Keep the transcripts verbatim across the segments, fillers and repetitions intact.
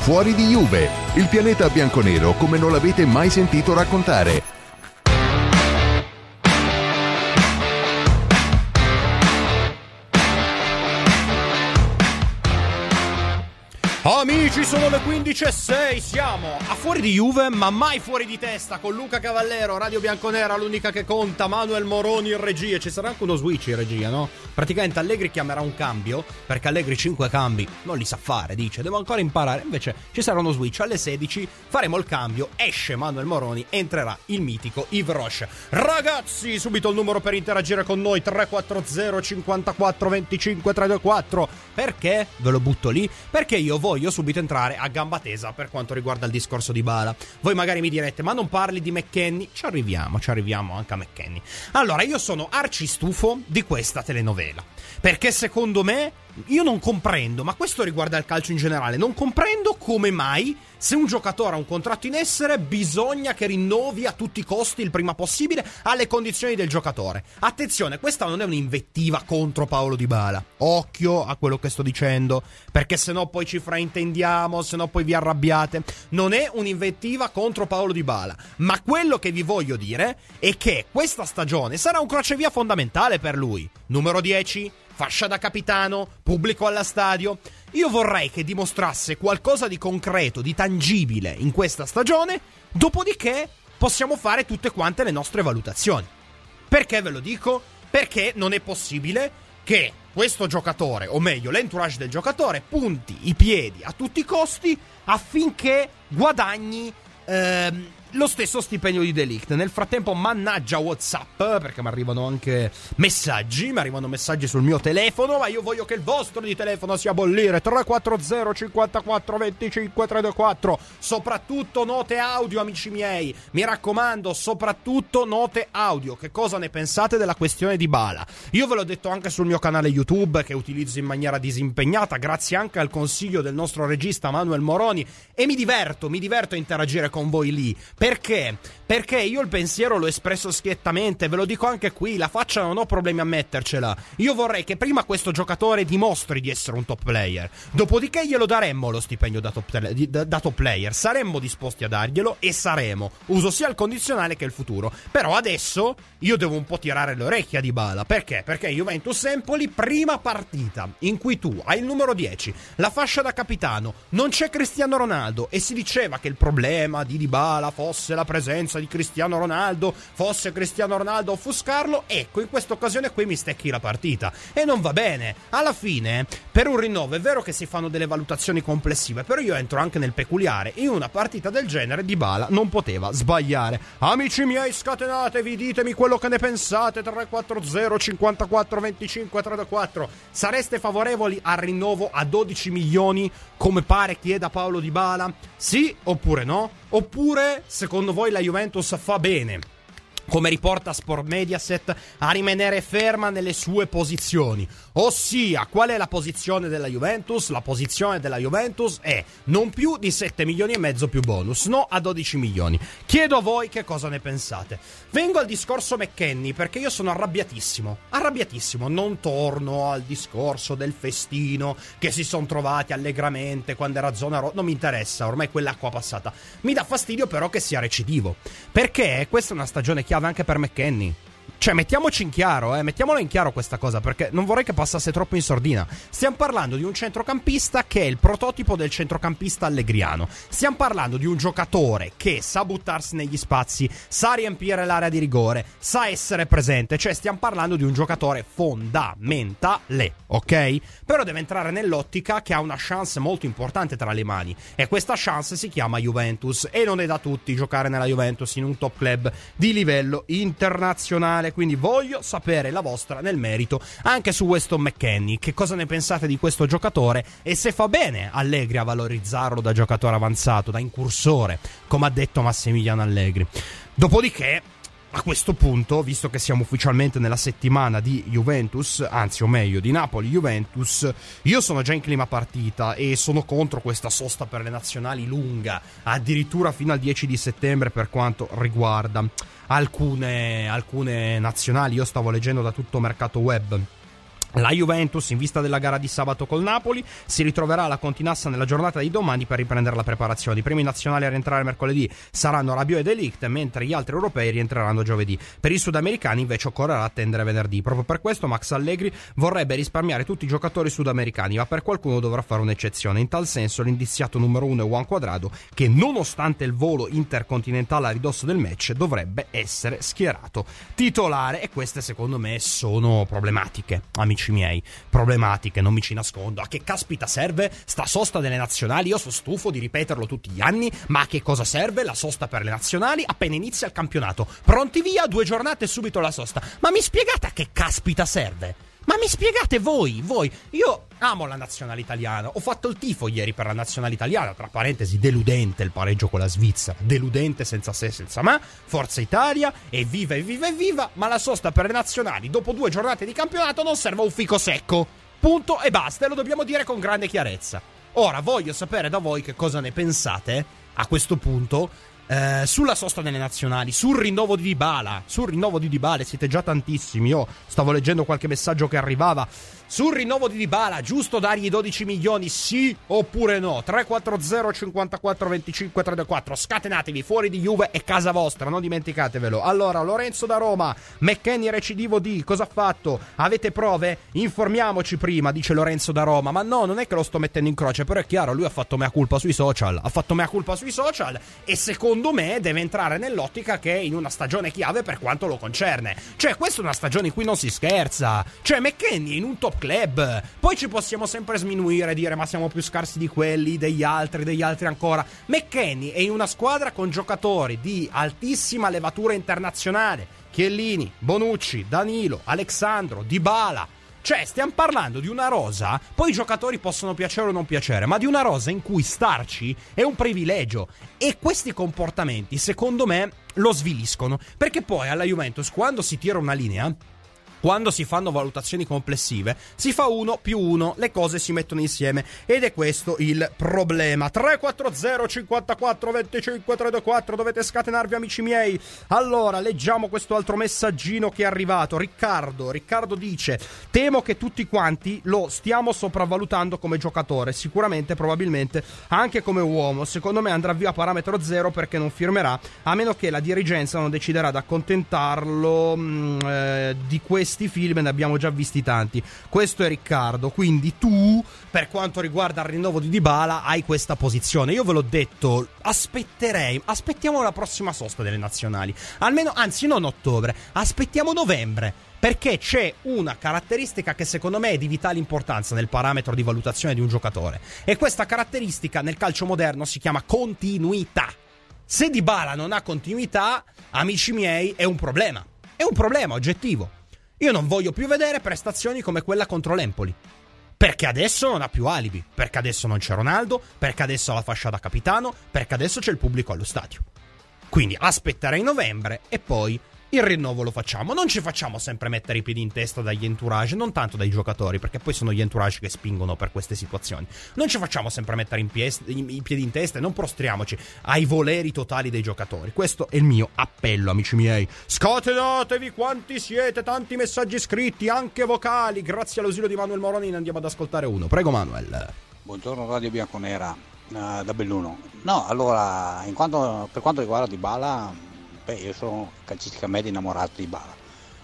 Fuori di Juve, il pianeta bianconero come non l'avete mai sentito raccontare. Amici, sono le quindici e sei, siamo a Fuori di Juve, ma mai fuori di testa, con Luca Cavallero, Radio Bianconera, l'unica che conta, Manuel Moroni in regia. Ci sarà anche uno switch in regia, no? Praticamente Allegri chiamerà un cambio, perché Allegri cinque cambi non li sa fare, dice, devo ancora imparare. Invece ci sarà uno switch, alle sedici faremo il cambio, esce Manuel Moroni, entrerà il mitico Yves Roche. Ragazzi, subito il numero per interagire con noi, tre quattro zero cinquantaquattro venticinque trecentoquarantaquattro. Perché? Ve lo butto lì, perché io voglio subito entrare a gamba tesa per quanto riguarda il discorso di Bala. Voi magari mi direte, ma non parli di McKennie? Ci arriviamo, ci arriviamo anche a McKennie. Allora, io sono arcistufo di questa telenovela, perché secondo me, io non comprendo, ma questo riguarda il calcio in generale, non comprendo come mai, se un giocatore ha un contratto in essere, bisogna che rinnovi a tutti i costi il prima possibile alle condizioni del giocatore. Attenzione, questa non è un'invettiva contro Paolo Dybala. Occhio a quello che sto dicendo, perché sennò poi ci fraintendiamo, sennò poi vi arrabbiate. Non è un'invettiva contro Paolo Dybala, ma quello che vi voglio dire è che questa stagione sarà un crocevia fondamentale per lui. Numero dieci, fascia da capitano, pubblico alla stadio. Io vorrei che dimostrasse qualcosa di concreto, di tangibile in questa stagione, dopodiché possiamo fare tutte quante le nostre valutazioni. Perché ve lo dico? Perché non è possibile che questo giocatore, o meglio l'entourage del giocatore, punti i piedi a tutti i costi affinché guadagni ehm, lo stesso stipendio di De Ligt. Nel frattempo, mannaggia WhatsApp, perché mi arrivano anche messaggi, mi arrivano messaggi sul mio telefono, ma io voglio che il vostro di telefono sia a bollire. Tre quattro zero cinquantaquattro venticinque trentaquattro. Soprattutto note audio, amici miei, mi raccomando, soprattutto note audio. Che cosa ne pensate della questione di Bala? Io ve l'ho detto anche sul mio canale YouTube, che utilizzo in maniera disimpegnata, grazie anche al consiglio del nostro regista Manuel Moroni, e mi diverto, mi diverto a interagire con voi lì. Perché? Perché io il pensiero l'ho espresso schiettamente, ve lo dico anche qui, la faccia non ho problemi a mettercela. Io vorrei che prima questo giocatore dimostri di essere un top player, dopodiché glielo daremmo lo stipendio da top, da, da top player, saremmo disposti a darglielo e saremo, uso sia il condizionale che il futuro. Però adesso io devo un po' tirare le orecchie a Dybala. Perché? Perché Juventus Empoli, prima partita in cui tu hai il numero dieci, la fascia da capitano, non c'è Cristiano Ronaldo, e si diceva che il problema di Dybala fosse la presenza di Cristiano Ronaldo, fosse Cristiano Ronaldo a offuscarlo. Ecco, in questa occasione qui mi stecchi la partita e non va bene. Alla fine, per un rinnovo è vero che si fanno delle valutazioni complessive, però io entro anche nel peculiare. In una partita del genere Dybala non poteva sbagliare. Amici miei, scatenatevi, ditemi quello che ne pensate. Tre quattro zero cinquantaquattro venticinque trentaquattro. Sareste favorevoli al rinnovo a dodici milioni come pare chieda Paolo Dybala? Sì oppure no? Oppure, secondo voi, la Juventus fa bene, come riporta Sport Mediaset, a rimanere ferma nelle sue posizioni? Ossia, qual è la posizione della Juventus? La posizione della Juventus è non più di sette milioni e mezzo più bonus, no a dodici milioni. Chiedo a voi che cosa ne pensate. Vengo al discorso McKennie, perché io sono arrabbiatissimo, arrabbiatissimo. Non torno al discorso del festino che si sono trovati allegramente quando era zona rossa, non mi interessa, ormai quell'acqua passata. Mi dà fastidio però che sia recidivo, perché questa è una stagione chiave anche per McKennie. Cioè, mettiamoci in chiaro, eh, mettiamola in chiaro questa cosa, perché non vorrei che passasse troppo in sordina. Stiamo parlando di un centrocampista che è il prototipo del centrocampista allegriano. Stiamo parlando di un giocatore che sa buttarsi negli spazi, sa riempire l'area di rigore, sa essere presente. Cioè, stiamo parlando di un giocatore fondamentale, ok? Però deve entrare nell'ottica che ha una chance molto importante tra le mani, e questa chance si chiama Juventus, e non è da tutti giocare nella Juventus, in un top club di livello internazionale. Quindi voglio sapere la vostra nel merito anche su Weston McKennie. Che cosa ne pensate di questo giocatore e se fa bene Allegri a valorizzarlo da giocatore avanzato, da incursore, come ha detto Massimiliano Allegri. Dopodiché, a questo punto, visto che siamo ufficialmente nella settimana di Juventus, anzi o meglio di Napoli-Juventus, io sono già in clima partita e sono contro questa sosta per le nazionali lunga, addirittura fino al dieci di settembre per quanto riguarda alcune, alcune nazionali. Io stavo leggendo da tutto mercato web La Juventus, in vista della gara di sabato col Napoli, si ritroverà alla Continassa nella giornata di domani per riprendere la preparazione. I primi nazionali a rientrare mercoledì saranno Rabiot e De Ligt, mentre gli altri europei rientreranno giovedì. Per i sudamericani invece occorrerà attendere venerdì. Proprio per questo Max Allegri vorrebbe risparmiare tutti i giocatori sudamericani, ma per qualcuno dovrà fare un'eccezione. In tal senso l'indiziato numero uno è Juan Cuadrado, che nonostante il volo intercontinentale a ridosso del match dovrebbe essere schierato titolare, e queste secondo me sono problematiche, amici miei, problematiche, non mi ci nascondo. A che caspita serve sta sosta delle nazionali? Io sono stufo di ripeterlo tutti gli anni, ma a che cosa serve la sosta per le nazionali appena inizia il campionato? Pronti via, due giornate e subito la sosta. Ma mi spiegate a che caspita serve? Ma mi spiegate voi, voi? Io amo la nazionale italiana, ho fatto il tifo ieri per la nazionale italiana, tra parentesi deludente il pareggio con la Svizzera, deludente senza se senza ma, Forza Italia, evviva evviva evviva, ma la sosta per le nazionali dopo due giornate di campionato non serve a un fico secco, punto e basta, e lo dobbiamo dire con grande chiarezza. Ora voglio sapere da voi che cosa ne pensate a questo punto Eh, sulla sosta delle nazionali, sul rinnovo di Dybala, sul rinnovo di Dybala, siete già tantissimi, io stavo leggendo qualche messaggio che arrivava, sul rinnovo di Dybala, giusto dargli dodici milioni, sì oppure no? Tre quattro zero cinquantaquattro venticinque trentaquattro, scatenatevi, fuori di Juve è casa vostra, non dimenticatevelo. Allora, Lorenzo da Roma, McKennie recidivo di, cosa ha fatto? Avete prove? Informiamoci prima, dice Lorenzo da Roma, ma no, non è che lo sto mettendo in croce, però è chiaro, lui ha fatto mea culpa sui social, ha fatto mea culpa sui social e secondo me deve entrare nell'ottica che è in una stagione chiave per quanto lo concerne. Cioè, questa è una stagione in cui non si scherza. Cioè, McKennie in un top club. Poi ci possiamo sempre sminuire e dire ma siamo più scarsi di quelli, degli altri, degli altri ancora. McKennie è in una squadra con giocatori di altissima levatura internazionale. Chiellini, Bonucci, Danilo, Alexandro, Dybala. Cioè, stiamo parlando di una rosa, poi i giocatori possono piacere o non piacere, ma di una rosa in cui starci è un privilegio. E questi comportamenti, secondo me, lo sviliscono. Perché poi alla Juventus, quando si tira una linea, quando si fanno valutazioni complessive, si fa uno più uno, le cose si mettono insieme, ed è questo il problema. Tre quattro zero cinquantaquattro venticinque trentaquattro, dovete scatenarvi, amici miei. Allora, leggiamo questo altro messaggino che è arrivato. Riccardo, Riccardo dice: temo che tutti quanti lo stiamo sopravvalutando come giocatore, sicuramente, probabilmente anche come uomo. Secondo me andrà via a parametro zero perché non firmerà, a meno che la dirigenza non deciderà di accontentarlo mh, eh, di questo. Questi film ne abbiamo già visti tanti. Questo è Riccardo. Quindi tu, per quanto riguarda il rinnovo di Dybala, hai questa posizione. Io ve l'ho detto, aspetterei. Aspettiamo la prossima sosta delle nazionali. Almeno, anzi, non ottobre. Aspettiamo novembre. Perché c'è una caratteristica che secondo me è di vitale importanza nel parametro di valutazione di un giocatore. E questa caratteristica nel calcio moderno si chiama continuità. Se Dybala non ha continuità, amici miei, è un problema. È un problema oggettivo. Io non voglio più vedere prestazioni come quella contro l'Empoli, perché adesso non ha più alibi, perché adesso non c'è Ronaldo, perché adesso ha la fascia da capitano, perché adesso c'è il pubblico allo stadio. Quindi aspetterei novembre e poi il rinnovo lo facciamo. Non ci facciamo sempre mettere i piedi in testa dagli entourage, non tanto dai giocatori, perché poi sono gli entourage che spingono per queste situazioni. Non ci facciamo sempre mettere in pies- i piedi in testa e non prostriamoci ai voleri totali dei giocatori. Questo è il mio appello, amici miei. Scatenatevi quanti siete, tanti messaggi scritti, anche vocali. Grazie all'ausilio di Manuel Moroni ne andiamo ad ascoltare uno. Prego, Manuel. Buongiorno Radio Bianconera, uh, da Belluno. No, allora, in quanto, per quanto riguarda Dybala, beh, io sono calcisticamente innamorato di Dybala.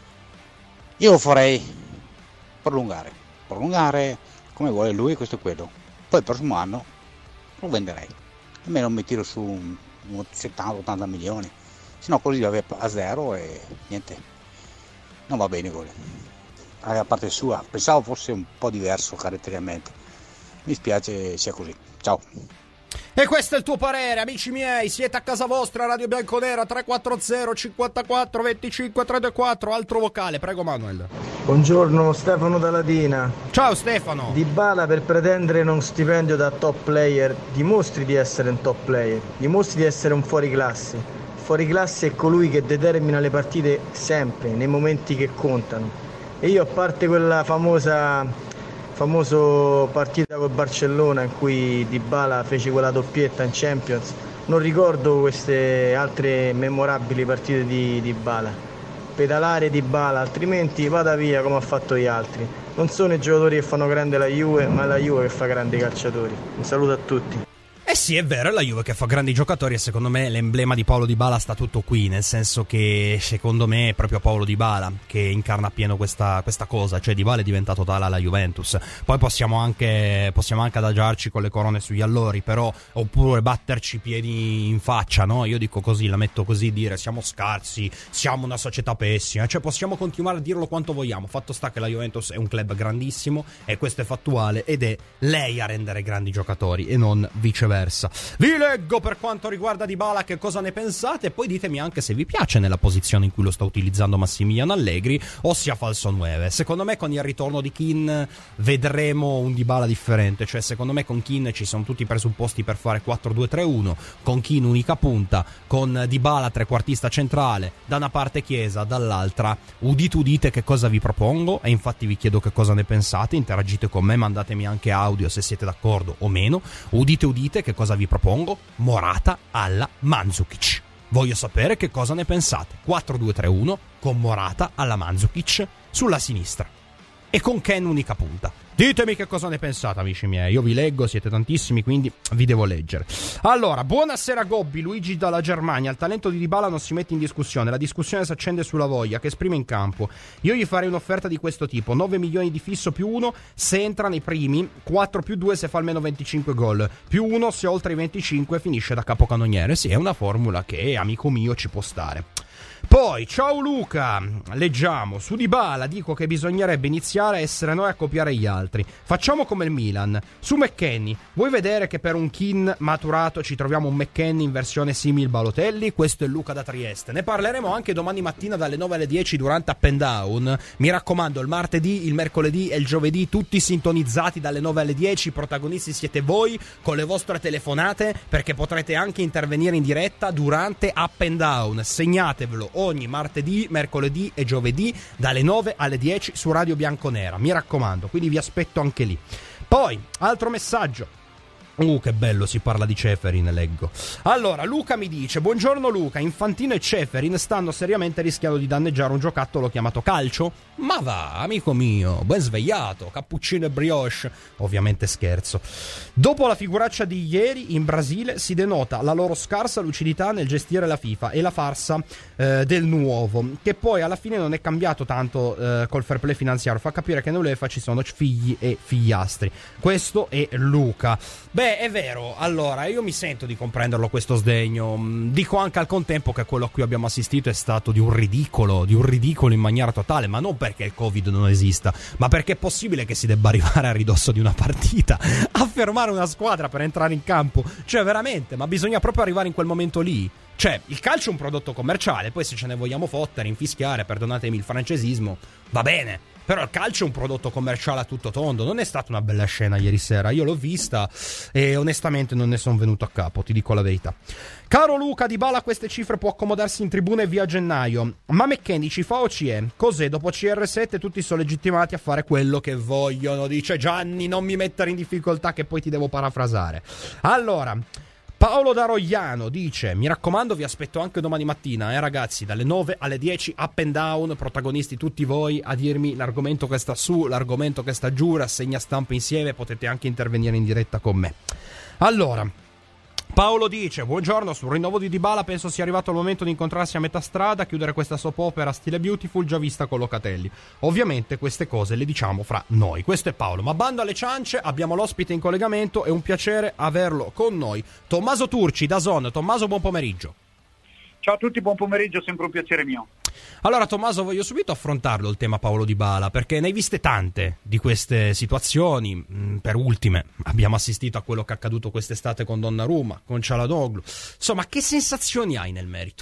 Io lo farei prolungare, prolungare come vuole lui, questo è quello. Poi il prossimo anno lo venderei. Almeno mi tiro su settanta ottanta milioni, se no così va a zero e niente. Non va bene così. A parte sua, pensavo fosse un po' diverso caratterialmente. Mi spiace sia così. Ciao. E questo è il tuo parere, amici miei. Siete a casa vostra, Radio Bianconera. Tre quattro zero cinquantaquattro venticinque trentaquattro. Altro vocale, prego, Manuel. Buongiorno, Stefano da Latina. Ciao Stefano. Dybala, per pretendere uno stipendio da top player, dimostri di essere un top player, dimostri di essere un fuoriclasse. Fuoriclasse è colui che determina le partite sempre, nei momenti che contano. E io, a parte quella famosa famoso partita col Barcellona in cui Dybala fece quella doppietta in Champions, non ricordo queste altre memorabili partite di Dybala. Pedalare Dybala, altrimenti vada via come ha fatto gli altri. Non sono i giocatori che fanno grande la Juve, ma la Juve che fa grandi calciatori. Un saluto a tutti. Eh sì, è vero, è la Juve che fa grandi giocatori e secondo me l'emblema di Paolo Dybala sta tutto qui, nel senso che secondo me è proprio Paolo Dybala che incarna appieno questa, questa cosa, cioè Dybala è diventato tale alla Juventus. Poi possiamo anche, possiamo anche adagiarci con le corone sugli allori, però, oppure batterci i piedi in faccia, no? Io dico così, la metto così, dire siamo scarsi, siamo una società pessima, cioè possiamo continuare a dirlo quanto vogliamo. Fatto sta che la Juventus è un club grandissimo e questo è fattuale ed è lei a rendere grandi giocatori e non viceversa. Vi leggo per quanto riguarda Dybala che cosa ne pensate e poi ditemi anche se vi piace nella posizione in cui lo sta utilizzando Massimiliano Allegri, ossia falso nove. Secondo me con il ritorno di Kean vedremo un Dybala differente, cioè secondo me con Kean ci sono tutti i presupposti per fare quattro due tre uno, con Kean unica punta, con Dybala trequartista centrale, da una parte Chiesa, dall'altra udite udite che cosa vi propongo e infatti vi chiedo che cosa ne pensate, interagite con me, mandatemi anche audio se siete d'accordo o meno, udite udite che cosa vi propongo? Morata alla Mandzukic. Voglio sapere che cosa ne pensate. quattro due tre uno con Morata alla Mandzukic sulla sinistra e con Ken unica punta. Ditemi che cosa ne pensate, amici miei. Io vi leggo, siete tantissimi, quindi vi devo leggere. Allora, buonasera Gobbi, Luigi dalla Germania. Il talento di Dybala non si mette in discussione. La discussione si accende sulla voglia che esprime in campo. Io gli farei un'offerta di questo tipo: nove milioni di fisso più uno se entra nei primi, quattro più due se fa almeno venticinque gol, più uno se oltre i venticinque finisce da capocannoniere. Sì, è una formula che, amico mio, ci può stare. Poi, ciao Luca, leggiamo, su Dybala dico che bisognerebbe iniziare a essere noi a copiare gli altri. Facciamo come il Milan. Su McKennie, vuoi vedere che per un Kean maturato ci troviamo un McKennie in versione simil Balotelli? Questo è Luca da Trieste. Ne parleremo anche domani mattina dalle nove alle dieci durante Up and Down. Mi raccomando, il martedì, il mercoledì e il giovedì tutti sintonizzati dalle nove alle dieci. I protagonisti siete voi con le vostre telefonate, perché potrete anche intervenire in diretta durante Up and Down. Segnatevelo ogni martedì, mercoledì e giovedì dalle nove alle dieci su Radio Bianconera, mi raccomando, quindi vi aspetto anche lì. Poi, altro messaggio. Uh, che bello, si parla di Ceferin, leggo. Allora, Luca mi dice: buongiorno Luca, Infantino e Ceferin stanno seriamente rischiando di danneggiare un giocattolo chiamato calcio? Ma va, amico mio, ben svegliato, cappuccino e brioche. Ovviamente scherzo. Dopo la figuraccia di ieri in Brasile si denota la loro scarsa lucidità nel gestire la FIFA e la farsa eh, del nuovo, che poi alla fine non è cambiato tanto eh, col fair play finanziario, fa capire che nell'UEFA ci sono figli e figliastri. Questo è Luca. Beh, è vero, allora io mi sento di comprenderlo questo sdegno. Dico anche al contempo che quello a cui abbiamo assistito è stato di un ridicolo, di un ridicolo in maniera totale, ma non perché il Covid non esista, ma perché è possibile che si debba arrivare a ridosso di una partita a fermare una squadra per entrare in campo, cioè veramente, ma bisogna proprio arrivare in quel momento lì. Cioè, il calcio è un prodotto commerciale, poi se ce ne vogliamo fottere, infischiare, perdonatemi il francesismo, va bene. Però il calcio è un prodotto commerciale a tutto tondo. Non è stata una bella scena ieri sera. Io l'ho vista e onestamente non ne sono venuto a capo, ti dico la verità. Caro Luca, Dybala a queste cifre può accomodarsi in tribuna e via a gennaio. Ma McKennie ci fa o ci è? Cos'è? Dopo C R sette tutti sono legittimati a fare quello che vogliono. Dice Gianni, non mi mettere in difficoltà che poi ti devo parafrasare. Allora, Paolo da Rogliano dice: mi raccomando, vi aspetto anche domani mattina, eh ragazzi, dalle nove alle dieci, Up and Down, protagonisti tutti voi, a dirmi l'argomento che sta su, l'argomento che sta giù, rassegna stampa insieme, potete anche intervenire in diretta con me. Allora, Paolo dice: buongiorno, sul rinnovo di Dybala penso sia arrivato il momento di incontrarsi a metà strada, chiudere questa soap opera stile Beautiful già vista con Locatelli. Ovviamente queste cose le diciamo fra noi. Questo è Paolo, ma bando alle ciance, abbiamo l'ospite in collegamento, è un piacere averlo con noi. Tommaso Turci, da Zon. Tommaso, buon pomeriggio. Ciao a tutti, buon pomeriggio, sempre un piacere mio. Allora Tommaso, voglio subito affrontarlo il tema Paolo Dybala, perché ne hai viste tante di queste situazioni. Per ultime abbiamo assistito a quello che è accaduto quest'estate con Donnarumma, con Çalhanoğlu. Insomma, che sensazioni hai nel merito?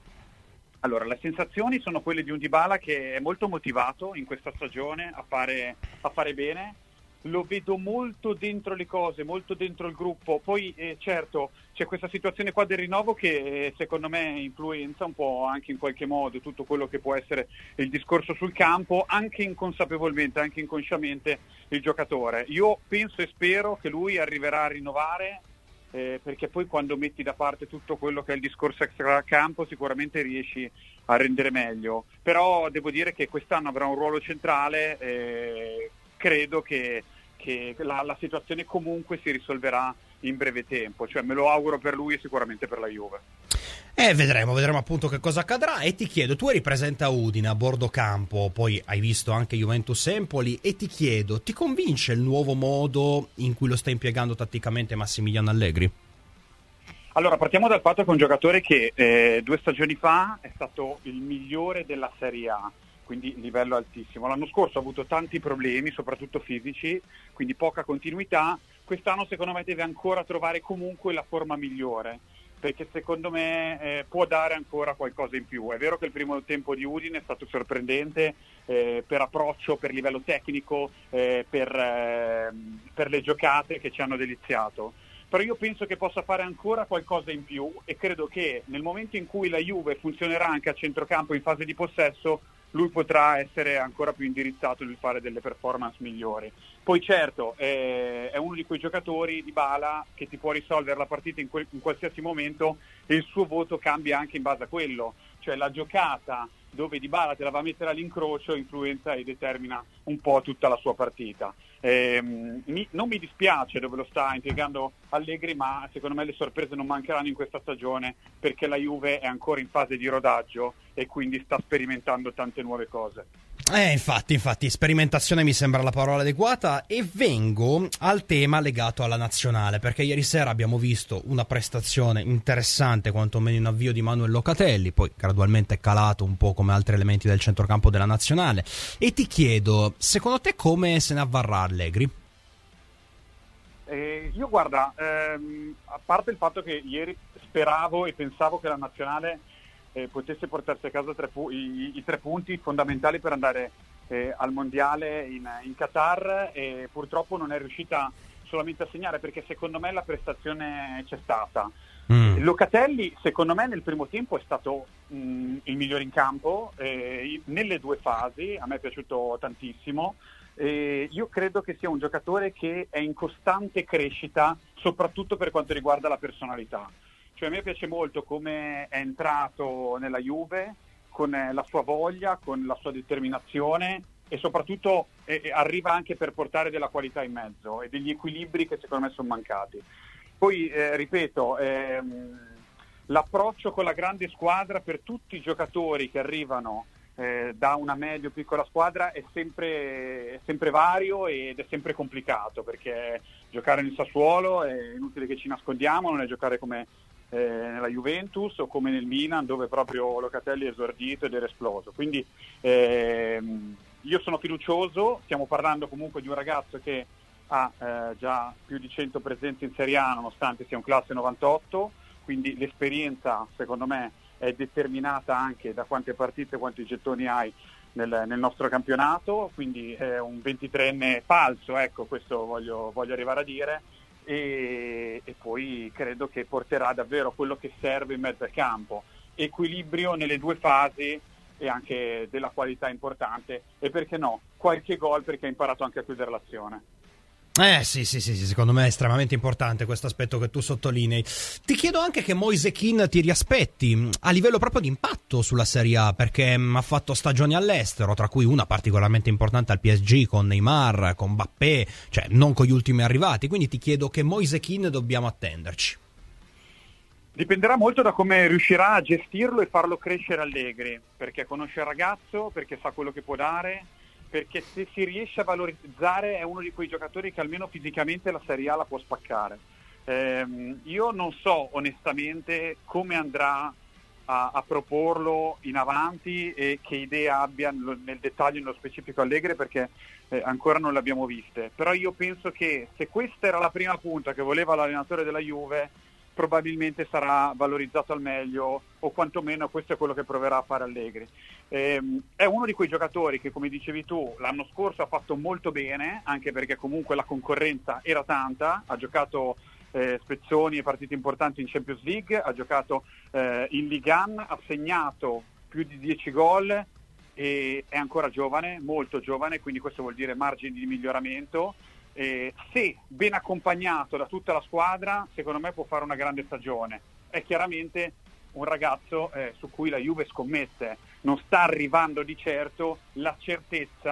Allora, le sensazioni sono quelle di un Dybala che è molto motivato in questa stagione a fare, a fare bene. Lo vedo molto dentro le cose, molto dentro il gruppo. Poi eh, certo c'è questa situazione qua del rinnovo che eh, secondo me influenza un po' anche in qualche modo tutto quello che può essere il discorso sul campo, anche inconsapevolmente, anche inconsciamente il giocatore. Io penso e spero che lui arriverà a rinnovare, eh, perché poi quando metti da parte tutto quello che è il discorso extracampo sicuramente riesci a rendere meglio. Però devo dire che quest'anno avrà un ruolo centrale, eh, credo che, che la, la situazione comunque si risolverà in breve tempo, cioè me lo auguro per lui e sicuramente per la Juve. Eh, vedremo, vedremo appunto che cosa accadrà. E ti chiedo, tu eri presente a Udine, a bordo campo, poi hai visto anche Juventus Empoli, e ti chiedo, ti convince il nuovo modo in cui lo sta impiegando tatticamente Massimiliano Allegri? Allora, partiamo dal fatto che è un giocatore che eh, due stagioni fa è stato il migliore della Serie A, quindi livello altissimo. L'anno scorso ha avuto tanti problemi, soprattutto fisici, quindi poca continuità. Quest'anno secondo me deve ancora trovare comunque la forma migliore, perché secondo me eh, può dare ancora qualcosa in più. È vero che il primo tempo di Udine è stato sorprendente eh, per approccio, per livello tecnico, eh, per, eh, per le giocate che ci hanno deliziato. Però io penso che possa fare ancora qualcosa in più e credo che nel momento in cui la Juve funzionerà anche a centrocampo in fase di possesso, lui potrà essere ancora più indirizzato nel fare delle performance migliori. Poi certo, eh, è uno di quei giocatori, Dybala, che ti può risolvere la partita in, quel, in qualsiasi momento, e il suo voto cambia anche in base a quello. Cioè la giocata dove Dybala te la va a mettere all'incrocio influenza e determina un po' tutta la sua partita. Eh, mi, non mi dispiace dove lo sta impiegando Allegri, ma secondo me le sorprese non mancheranno in questa stagione, perché la Juve è ancora in fase di rodaggio e quindi sta sperimentando tante nuove cose. Eh, infatti, infatti, sperimentazione mi sembra la parola adeguata. E vengo al tema legato alla nazionale, perché ieri sera abbiamo visto una prestazione interessante, quantomeno in avvio, di Manuel Locatelli, poi gradualmente è calato un po' come altri elementi del centrocampo della nazionale. E ti chiedo, secondo te come se ne avvarrà Allegri? Eh, io guarda, ehm, a parte il fatto che ieri speravo e pensavo che la nazionale Eh, potesse portarsi a casa tre pu- i, i tre punti fondamentali per andare eh, al mondiale in, in Qatar, e purtroppo non è riuscita solamente a segnare, perché secondo me la prestazione c'è stata. Mm. Locatelli secondo me nel primo tempo è stato mh, il migliore in campo eh, nelle due fasi, a me è piaciuto tantissimo. Eh, io credo che sia un giocatore che è in costante crescita, soprattutto per quanto riguarda la personalità. Cioè a me piace molto come è entrato nella Juve, con la sua voglia, con la sua determinazione, e soprattutto eh, arriva anche per portare della qualità in mezzo e degli equilibri che secondo me sono mancati. Poi, eh, ripeto, ehm, l'approccio con la grande squadra per tutti i giocatori che arrivano eh, da una media o piccola squadra è sempre, è sempre vario ed è sempre complicato, perché giocare nel Sassuolo è inutile che ci nascondiamo, non è giocare come Eh, nella Juventus o come nel Milan, dove proprio Locatelli è esordito ed era esploso. Quindi ehm, io sono fiducioso. Stiamo parlando comunque di un ragazzo che ha eh, già più di cento presenze in Serie A, nonostante sia un classe novantotto, quindi l'esperienza secondo me è determinata anche da quante partite, quanti gettoni hai nel, nel nostro campionato, quindi è un ventitreenne falso, ecco, questo voglio, voglio arrivare a dire. E, e poi credo che porterà davvero quello che serve in mezzo al campo, equilibrio nelle due fasi e anche della qualità importante, e perché no, qualche gol, perché ha imparato anche a chiudere l'azione. Eh sì, sì, sì, sì, secondo me è estremamente importante questo aspetto che tu sottolinei. Ti chiedo anche che Moise Kean ti riaspetti a livello proprio di impatto sulla Serie A, perché mh, ha fatto stagioni all'estero, tra cui una particolarmente importante al P S G con Neymar, con Mbappé, cioè non con gli ultimi arrivati, quindi ti chiedo che Moise Kean dobbiamo attenderci. Dipenderà molto da come riuscirà a gestirlo e farlo crescere Allegri, perché conosce il ragazzo, perché sa quello che può dare, perché se si riesce a valorizzare è uno di quei giocatori che almeno fisicamente la Serie A la può spaccare. Ehm, io non so onestamente come andrà a, a proporlo in avanti e che idea abbia nel dettaglio, nello specifico Allegri, perché eh, ancora non le abbiamo viste. Però io penso che se questa era la prima punta che voleva l'allenatore della Juve, probabilmente sarà valorizzato al meglio, o quantomeno questo è quello che proverà a fare Allegri. Ehm, è uno di quei giocatori che, come dicevi tu, l'anno scorso ha fatto molto bene, anche perché comunque la concorrenza era tanta, ha giocato eh, spezzoni e partite importanti in Champions League, ha giocato eh, in Ligue uno, ha segnato più di dieci gol e è ancora giovane, molto giovane, quindi questo vuol dire margini di miglioramento. Eh, se ben accompagnato da tutta la squadra, secondo me può fare una grande stagione. È chiaramente un ragazzo eh, su cui la Juve scommette, non sta arrivando di certo la certezza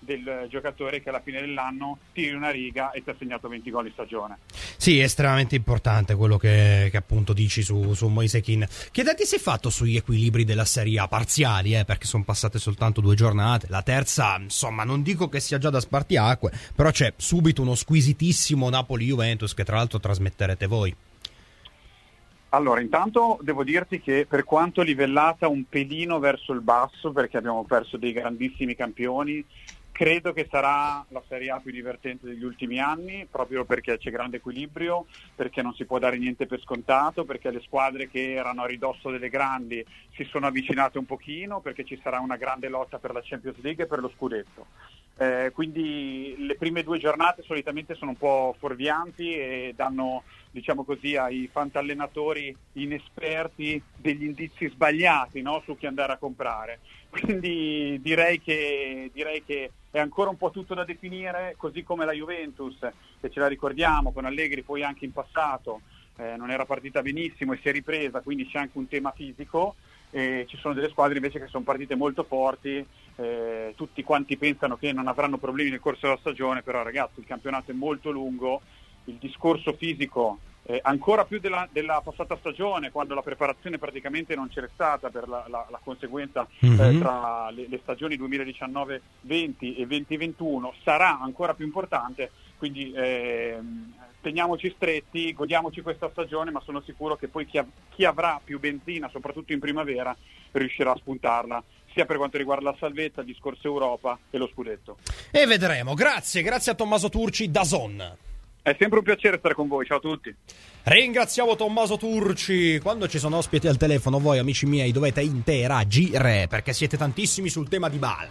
del giocatore che alla fine dell'anno tiri una riga e ti ha segnato venti gol in stagione. Sì, è estremamente importante quello che, che appunto dici su, su Moise Kean. Che idea ti sei fatto sugli equilibri della Serie A? Parziali, eh, perché sono passate soltanto due giornate. La terza, insomma, non dico che sia già da spartiacque, però c'è subito uno squisitissimo Napoli-Juventus che tra l'altro trasmetterete voi. Allora, intanto devo dirti che per quanto livellata un pelino verso il basso, perché abbiamo perso dei grandissimi campioni, credo che sarà la Serie A più divertente degli ultimi anni, proprio perché c'è grande equilibrio, perché non si può dare niente per scontato, perché le squadre che erano a ridosso delle grandi si sono avvicinate un pochino, perché ci sarà una grande lotta per la Champions League e per lo scudetto. Eh, quindi le prime due giornate solitamente sono un po' fuorvianti e danno, diciamo così, ai fantallenatori inesperti degli indizi sbagliati, no, su chi andare a comprare. Quindi direi che, direi che è ancora un po' tutto da definire, così come la Juventus, che ce la ricordiamo, con Allegri poi anche in passato eh, non era partita benissimo e si è ripresa, quindi c'è anche un tema fisico. E ci sono delle squadre invece che sono partite molto forti, eh, tutti quanti pensano che non avranno problemi nel corso della stagione, però ragazzi il campionato è molto lungo, il discorso fisico eh, ancora più della, della passata stagione, quando la preparazione praticamente non c'era stata per la, la, la conseguenza mm-hmm. eh, tra le, le stagioni duemiladiciannove venti e venti ventuno, sarà ancora più importante, quindi eh, teniamoci stretti, godiamoci questa stagione, ma sono sicuro che poi chi, av- chi avrà più benzina, soprattutto in primavera, riuscirà a spuntarla, sia per quanto riguarda la salvezza, il discorso Europa e lo scudetto. E vedremo. Grazie, grazie a Tommaso Turci da Zon. È sempre un piacere stare con voi, ciao a tutti. Ringraziamo Tommaso Turci. Quando ci sono ospiti al telefono, voi amici miei dovete interagire, perché siete tantissimi sul tema Dybala,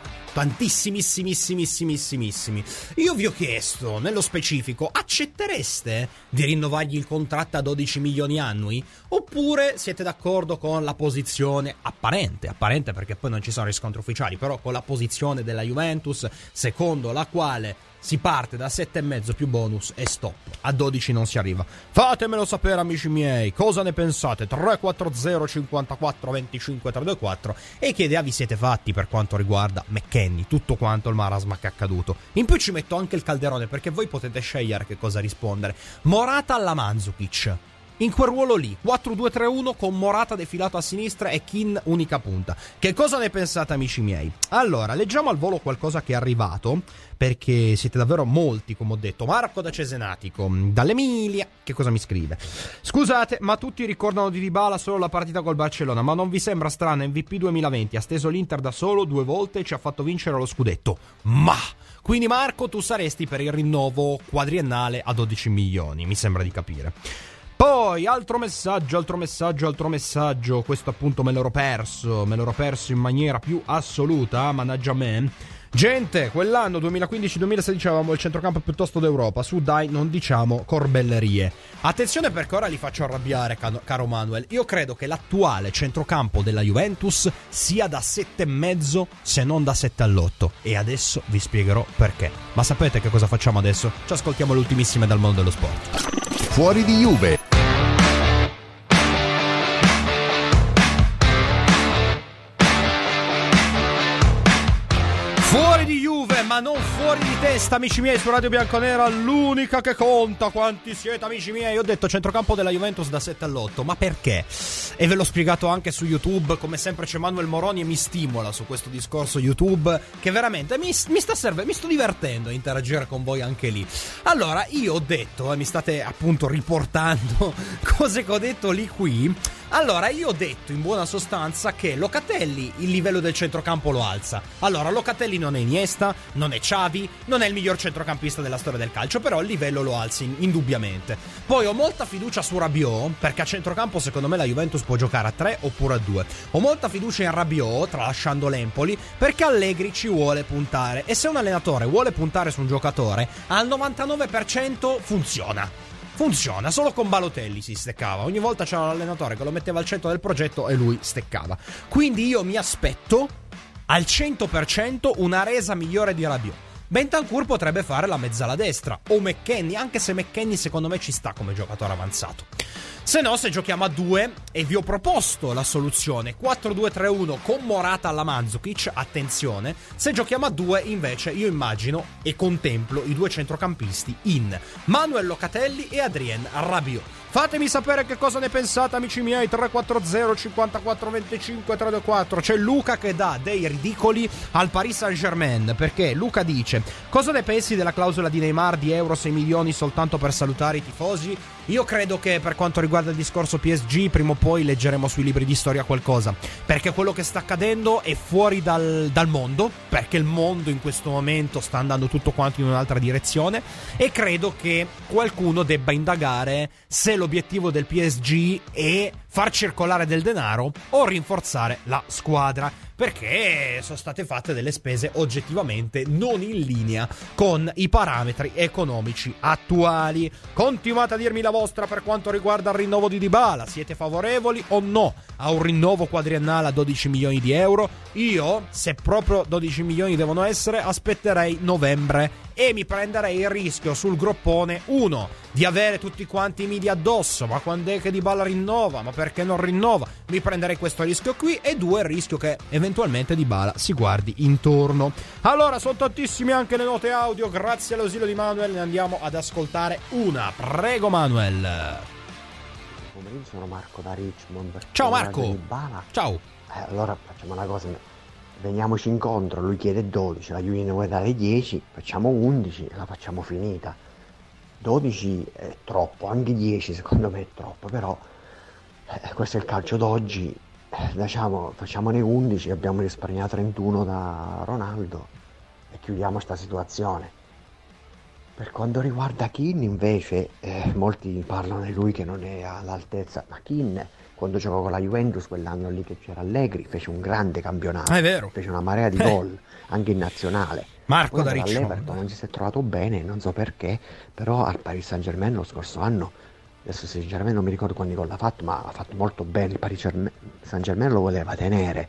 tantissimissimissimissimissimissimi. Io vi ho chiesto nello specifico: accettereste di rinnovargli il contratto a dodici milioni annui? Oppure siete d'accordo con la posizione apparente, apparente perché poi non ci sono riscontri ufficiali, però con la posizione della Juventus, secondo la quale si parte da sette e mezzo più bonus e stop, a dodici non si arriva? Fatemelo sapere amici miei, cosa ne pensate? Tre quattro zero cinquantaquattro venticinque trecentoventiquattro. E che idea vi siete fatti per quanto riguarda McKennie, tutto quanto il marasma che è accaduto? In più ci metto anche il calderone, perché voi potete scegliere che cosa rispondere. Morata alla Mandzukic, in quel ruolo lì, quattro due tre uno con Morata defilato a sinistra e Kean unica punta. Che cosa ne pensate amici miei? Allora, leggiamo al volo qualcosa che è arrivato, perché siete davvero molti, come ho detto. Marco da Cesenatico, dall'Emilia, che cosa mi scrive? Scusate, ma tutti ricordano di Dybala solo la partita col Barcellona, ma non vi sembra strano? M V P duemilaventi, ha steso l'Inter da solo due volte e ci ha fatto vincere lo scudetto. Ma... quindi Marco, tu saresti per il rinnovo quadriennale a dodici milioni, mi sembra di capire. Poi, altro messaggio, altro messaggio, altro messaggio. Questo appunto me l'ero perso, me l'ero perso in maniera più assoluta, mannaggia me. Gente, quell'anno duemilaquindici duemilasedici avevamo il centrocampo piuttosto d'Europa. Su dai, non diciamo corbellerie. Attenzione, perché ora li faccio arrabbiare, caro Manuel. Io credo che l'attuale centrocampo della Juventus sia da sette e mezzo, se non da sette all'otto. E adesso vi spiegherò perché. Ma sapete che cosa facciamo adesso? Ci ascoltiamo le ultimissime dal mondo dello sport. Fuori di Juve. Fuori di Juve, ma non fuori di testa, amici miei, su Radio Bianconera, l'unica che conta. Quanti siete, amici miei? Ho detto centrocampo della Juventus da sette all'otto, ma perché? E ve l'ho spiegato anche su YouTube. Come sempre c'è Manuel Moroni e mi stimola su questo discorso YouTube, che veramente mi, mi sta servendo, mi sto divertendo a interagire con voi anche lì. Allora, io ho detto, e mi state appunto riportando cose che ho detto lì qui. Allora, io ho detto in buona sostanza che Locatelli il livello del centrocampo lo alza. Allora, Locatelli non è Iniesta, non è Xavi, non è il miglior centrocampista della storia del calcio, però il livello lo alza in- indubbiamente. Poi ho molta fiducia su Rabiot, perché a centrocampo secondo me la Juventus può giocare a tre oppure a due. Ho molta fiducia in Rabiot, tralasciando l'Empoli, perché Allegri ci vuole puntare. E se un allenatore vuole puntare su un giocatore, al novantanove per cento funziona. Funziona, solo con Balotelli si steccava. Ogni volta c'era l'allenatore che lo metteva al centro del progetto e lui steccava. Quindi io mi aspetto al cento per cento una resa migliore di Rabiot. Bentancur potrebbe fare la mezzala destra, o McKennie, anche se McKennie secondo me ci sta come giocatore avanzato. Se no, se giochiamo a due, e vi ho proposto la soluzione quattro due tre uno con Morata alla Mandzukic. Attenzione, se giochiamo a due invece io immagino e contemplo i due centrocampisti in Manuel Locatelli e Adrien Rabiot. Fatemi sapere che cosa ne pensate, amici miei. Tre quattro zero cinquantaquattro venticinque tre due quattro. C'è Luca che dà dei ridicoli al Paris Saint-Germain, perché Luca dice: cosa ne pensi della clausola di Neymar di euro sei milioni soltanto per salutare i tifosi? Io credo che per quanto riguarda il discorso P S G prima o poi leggeremo sui libri di storia qualcosa, perché quello che sta accadendo è fuori dal, dal mondo, perché il mondo in questo momento sta andando tutto quanto in un'altra direzione, e credo che qualcuno debba indagare se l'obiettivo del P S G è far circolare del denaro o rinforzare la squadra, perché sono state fatte delle spese oggettivamente non in linea con i parametri economici attuali. Continuate a dirmi la vostra per quanto riguarda il rinnovo di Dybala. Siete favorevoli o no a un rinnovo quadriennale a dodici milioni di euro? Io, se proprio dodici milioni devono essere, aspetterei novembre e mi prenderei il rischio sul groppone, uno, di avere tutti quanti i media addosso, ma quando è che Dybala rinnova, ma perché non rinnova? Mi prenderei questo rischio qui, e due, il rischio che eventualmente Dybala si guardi intorno. Allora, sono tantissime anche le note audio, grazie all'ausilio di Manuel, ne andiamo ad ascoltare una. Prego Manuel. Buon pomeriggio, sono Marco da Richmond. Ciao Marco. Ciao. Eh, allora facciamo una cosa, veniamoci incontro, lui chiede dodici, la Juve ne vuole dare dieci, facciamo undici e la facciamo finita. dodici è troppo, anche dieci secondo me è troppo, però eh, questo è il calcio d'oggi, eh, diciamo, facciamone undici, abbiamo risparmiato trentuno da Ronaldo e chiudiamo sta situazione. Per quanto riguarda Keane invece, eh, molti parlano di lui che non è all'altezza, ma Keane quando giocò con la Juventus quell'anno lì che c'era Allegri fece un grande campionato, è vero, fece una marea di eh. gol anche in nazionale. Marco poi da Richmond all'Everton non ci si è trovato bene, non so perché, però al Paris Saint-Germain lo scorso anno, adesso sinceramente non mi ricordo quanti gol ha fatto, ma ha fatto molto bene. Il Paris Saint-Germain lo voleva tenere.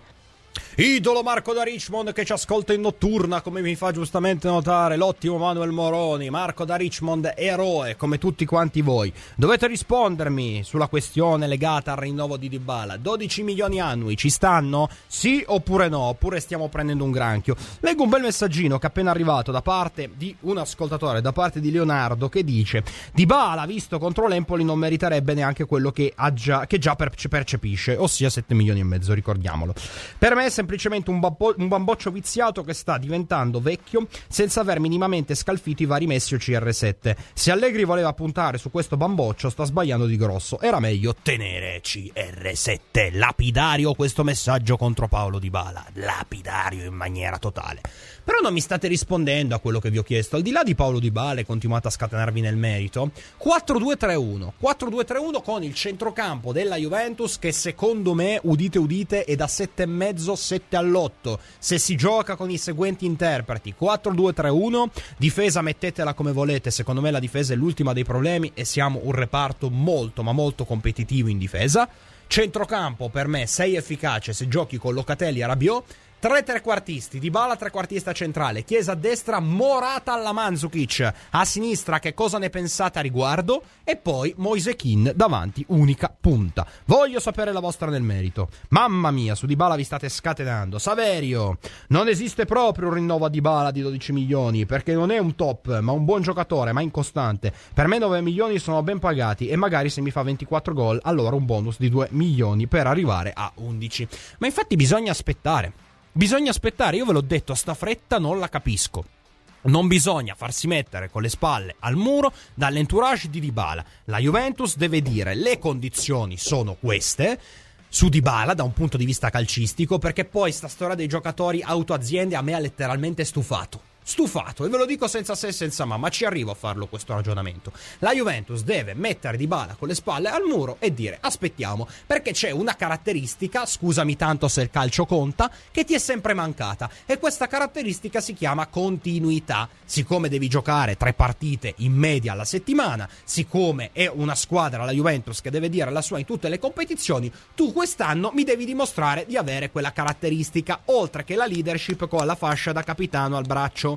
Idolo Marco da Richmond che ci ascolta in notturna, come mi fa giustamente notare l'ottimo Manuel Moroni. Marco da Richmond, eroe come tutti quanti voi. Dovete rispondermi sulla questione legata al rinnovo di Dybala. dodici milioni annui ci stanno? Sì oppure no? Oppure stiamo prendendo un granchio? Leggo un bel messaggino che è appena arrivato da parte di un ascoltatore, da parte di Leonardo, che dice: Dybala visto contro l'Empoli non meriterebbe neanche quello che, ha già, che già percepisce, ossia sette milioni e mezzo, ricordiamolo. Per me è semplicemente un, babbo- un bamboccio viziato che sta diventando vecchio senza aver minimamente scalfito i vari Messi o C R sette. Se Allegri voleva puntare su questo bamboccio sta sbagliando di grosso, era meglio tenere C R sette. Lapidario questo messaggio contro Paolo Dybala, lapidario in maniera totale. Però non mi state rispondendo a quello che vi ho chiesto. Al di là di Paolo Dybala, e continuate a scatenarvi nel merito, quattro due tre uno quattro due tre uno con il centrocampo della Juventus che secondo me, udite udite, è da sette e mezzo sette all'otto se si gioca con i seguenti interpreti. Quattro due tre uno, difesa mettetela come volete, secondo me la difesa è l'ultima dei problemi e siamo un reparto molto ma molto competitivo in difesa. Centrocampo per me sei efficace se giochi con Locatelli e Rabiot. Tre trequartisti, Dybala trequartista centrale, Chiesa a destra, Morata alla Mandzukic a sinistra. Che cosa ne pensate a riguardo? E poi Moise Kean davanti, unica punta. Voglio sapere la vostra nel merito. Mamma mia, su Dybala vi state scatenando. Saverio, non esiste proprio un rinnovo a Dybala di dodici milioni, perché non è un top, ma un buon giocatore, ma incostante. Per me nove milioni sono ben pagati e magari se mi fa ventiquattro gol, allora un bonus di due milioni per arrivare a undici. Ma infatti bisogna aspettare. Bisogna aspettare, io ve l'ho detto, sta fretta non la capisco. Non bisogna farsi mettere con le spalle al muro dall'entourage di Dybala. La Juventus deve dire: le condizioni sono queste su Dybala da un punto di vista calcistico, perché poi sta storia dei giocatori autoaziende a me ha letteralmente stufato. Stufato, e ve lo dico senza se e senza ma, ma ci arrivo a farlo questo ragionamento. La Juventus deve mettere Dybala con le spalle al muro e dire: aspettiamo, perché c'è una caratteristica, scusami tanto se il calcio conta, che ti è sempre mancata, e questa caratteristica si chiama continuità. Siccome devi giocare tre partite in media alla settimana, siccome è una squadra, la Juventus, che deve dire la sua in tutte le competizioni, tu quest'anno mi devi dimostrare di avere quella caratteristica, oltre che la leadership con la fascia da capitano al braccio.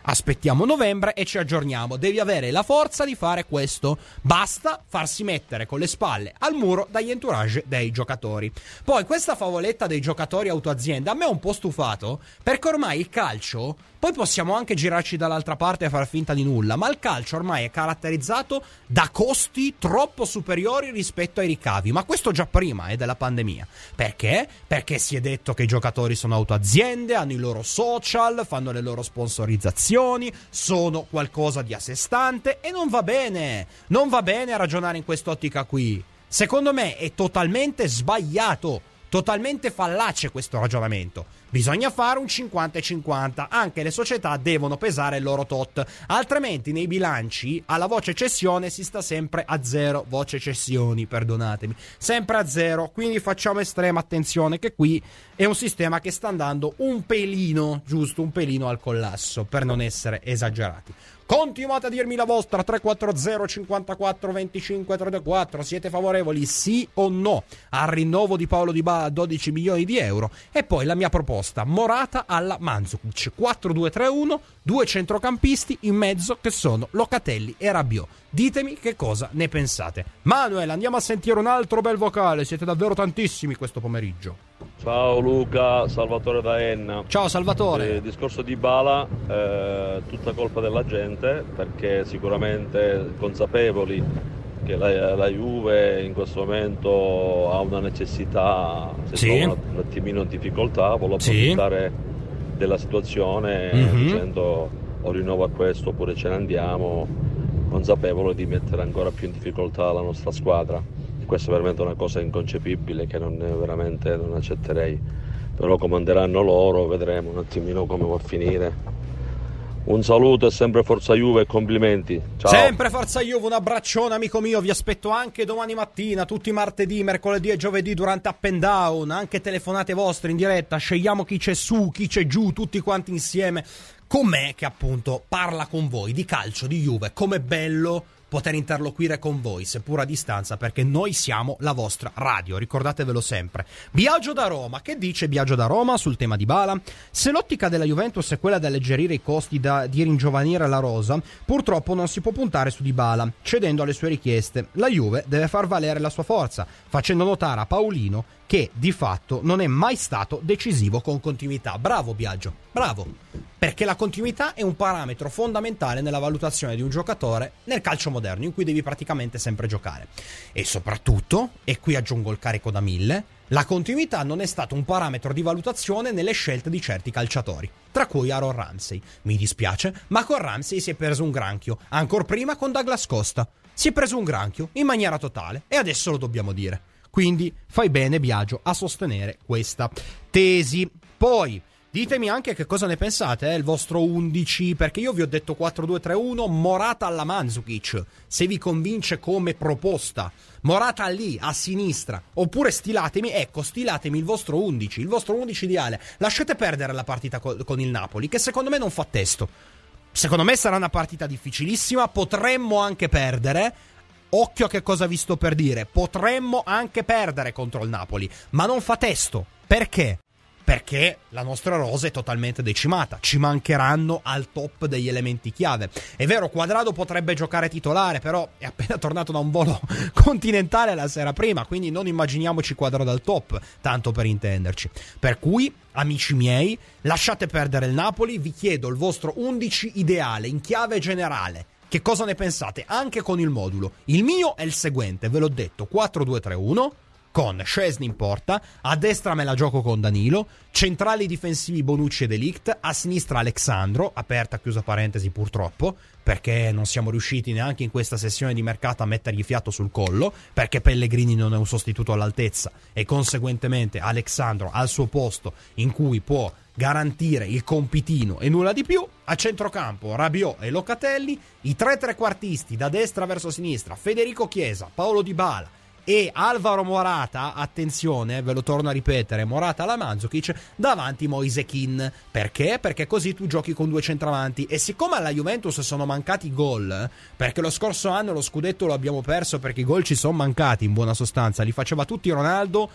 aspettiamo novembre e ci aggiorniamo. Devi avere la forza di fare questo. Basta farsi mettere con le spalle al muro dagli entourage dei giocatori. Poi questa favoletta dei giocatori autoazienda a me è un po' stufato, perché ormai il calcio, poi possiamo anche girarci dall'altra parte e far finta di nulla, ma il calcio ormai è caratterizzato da costi troppo superiori rispetto ai ricavi, ma questo già prima eh, della pandemia. Perché? Perché si è detto che i giocatori sono autoaziende, hanno i loro social, fanno le loro sponsorizzazioni, sono qualcosa di a sé stante, e non va bene, non va bene ragionare in quest'ottica qui. Secondo me è totalmente sbagliato, totalmente fallace questo ragionamento. Bisogna fare un cinquanta e cinquanta, anche le società devono pesare il loro tot, altrimenti nei bilanci alla voce cessione si sta sempre a zero, voce cessioni, perdonatemi, sempre a zero, quindi facciamo estrema attenzione che qui è un sistema che sta andando un pelino, giusto un pelino al collasso, per non essere esagerati. Continuate a dirmi la vostra, tre quattro zero cinquantaquattro venticinque trentaquattro. Siete favorevoli sì o no al rinnovo di Paolo Dybala a dodici milioni di euro? E poi la mia proposta, Morata alla Mandzukic, quattro due tre uno, due centrocampisti in mezzo che sono Locatelli e Rabiot. Ditemi che cosa ne pensate. Manuel, andiamo a sentire un altro bel vocale, siete davvero tantissimi questo pomeriggio. Ciao Luca, Salvatore da Enna. Ciao Salvatore. Il discorso di Dybala, eh, tutta colpa della gente, perché sicuramente consapevoli che la, la Juve in questo momento ha una necessità, se sì. trova un, un attimino in difficoltà, vuole approfittare sì. della situazione mm-hmm. dicendo o rinnovo a questo oppure ce ne andiamo, consapevole di mettere ancora più in difficoltà la nostra squadra. Questo è veramente una cosa inconcepibile che non veramente non accetterei, però comanderanno loro, vedremo un attimino come va a finire. Un saluto e sempre forza Juve e complimenti. Ciao. Sempre forza Juve, un abbraccione amico mio, vi aspetto anche domani mattina, tutti i martedì, mercoledì e giovedì durante Up and Down, anche telefonate vostre in diretta, scegliamo chi c'è su, chi c'è giù, tutti quanti insieme, con me che appunto parla con voi di calcio, di Juve, com'è bello poter interloquire con voi, seppur a distanza, perché noi siamo la vostra radio, ricordatevelo sempre. Biagio da Roma, che dice Biagio da Roma sul tema di Dybala? Se l'ottica della Juventus è quella di alleggerire i costi da, di ringiovanire la rosa, purtroppo non si può puntare su Dybala, cedendo alle sue richieste. La Juve deve far valere la sua forza, facendo notare a Paolino che di fatto non è mai stato decisivo con continuità. Bravo Biagio, bravo, perché la continuità è un parametro fondamentale nella valutazione di un giocatore nel calcio moderno, in cui devi praticamente sempre giocare. E soprattutto, e qui aggiungo il carico da mille, la continuità non è stato un parametro di valutazione nelle scelte di certi calciatori, tra cui Aaron Ramsey. Mi dispiace, ma con Ramsey si è preso un granchio, ancor prima con Douglas Costa. Si è preso un granchio in maniera totale, e adesso lo dobbiamo dire. Quindi fai bene Biagio a sostenere questa tesi. Poi ditemi anche che cosa ne pensate, eh, il vostro undici, perché io vi ho detto quattro due tre uno, Morata alla Mandzukic, se vi convince come proposta. Morata lì a sinistra, oppure stilatemi, ecco, stilatemi il vostro undici, il vostro undici ideale. Lasciate perdere la partita co- con il Napoli, che secondo me non fa testo. Secondo me sarà una partita difficilissima, potremmo anche perdere. Occhio a che cosa vi sto per dire, potremmo anche perdere contro il Napoli, ma non fa testo. Perché? Perché la nostra rosa è totalmente decimata, ci mancheranno al top degli elementi chiave. È vero, Quadrado potrebbe giocare titolare, però è appena tornato da un volo continentale la sera prima, quindi non immaginiamoci Quadrado al top, tanto per intenderci. Per cui, amici miei, lasciate perdere il Napoli, vi chiedo il vostro undici ideale in chiave generale. Che cosa ne pensate? Anche con il modulo. Il mio è il seguente, ve l'ho detto, quattro due tre uno, con Szczesny in porta, a destra me la gioco con Danilo, centrali difensivi Bonucci e De Ligt, a sinistra Alexandro, aperta chiusa parentesi purtroppo, perché non siamo riusciti neanche in questa sessione di mercato a mettergli fiato sul collo, perché Pellegrini non è un sostituto all'altezza e conseguentemente Alexandro al suo posto in cui può garantire il compitino e nulla di più. A centrocampo Rabiot e Locatelli, i tre trequartisti da destra verso sinistra, Federico Chiesa, Paolo Dybala e Alvaro Morata, attenzione, ve lo torno a ripetere, Morata alla Mandzukic, davanti Moise Kean. Perché? Perché così tu giochi con due centravanti, e siccome alla Juventus sono mancati gol, perché lo scorso anno lo scudetto lo abbiamo perso perché i gol ci sono mancati, in buona sostanza, li faceva tutti Ronaldo,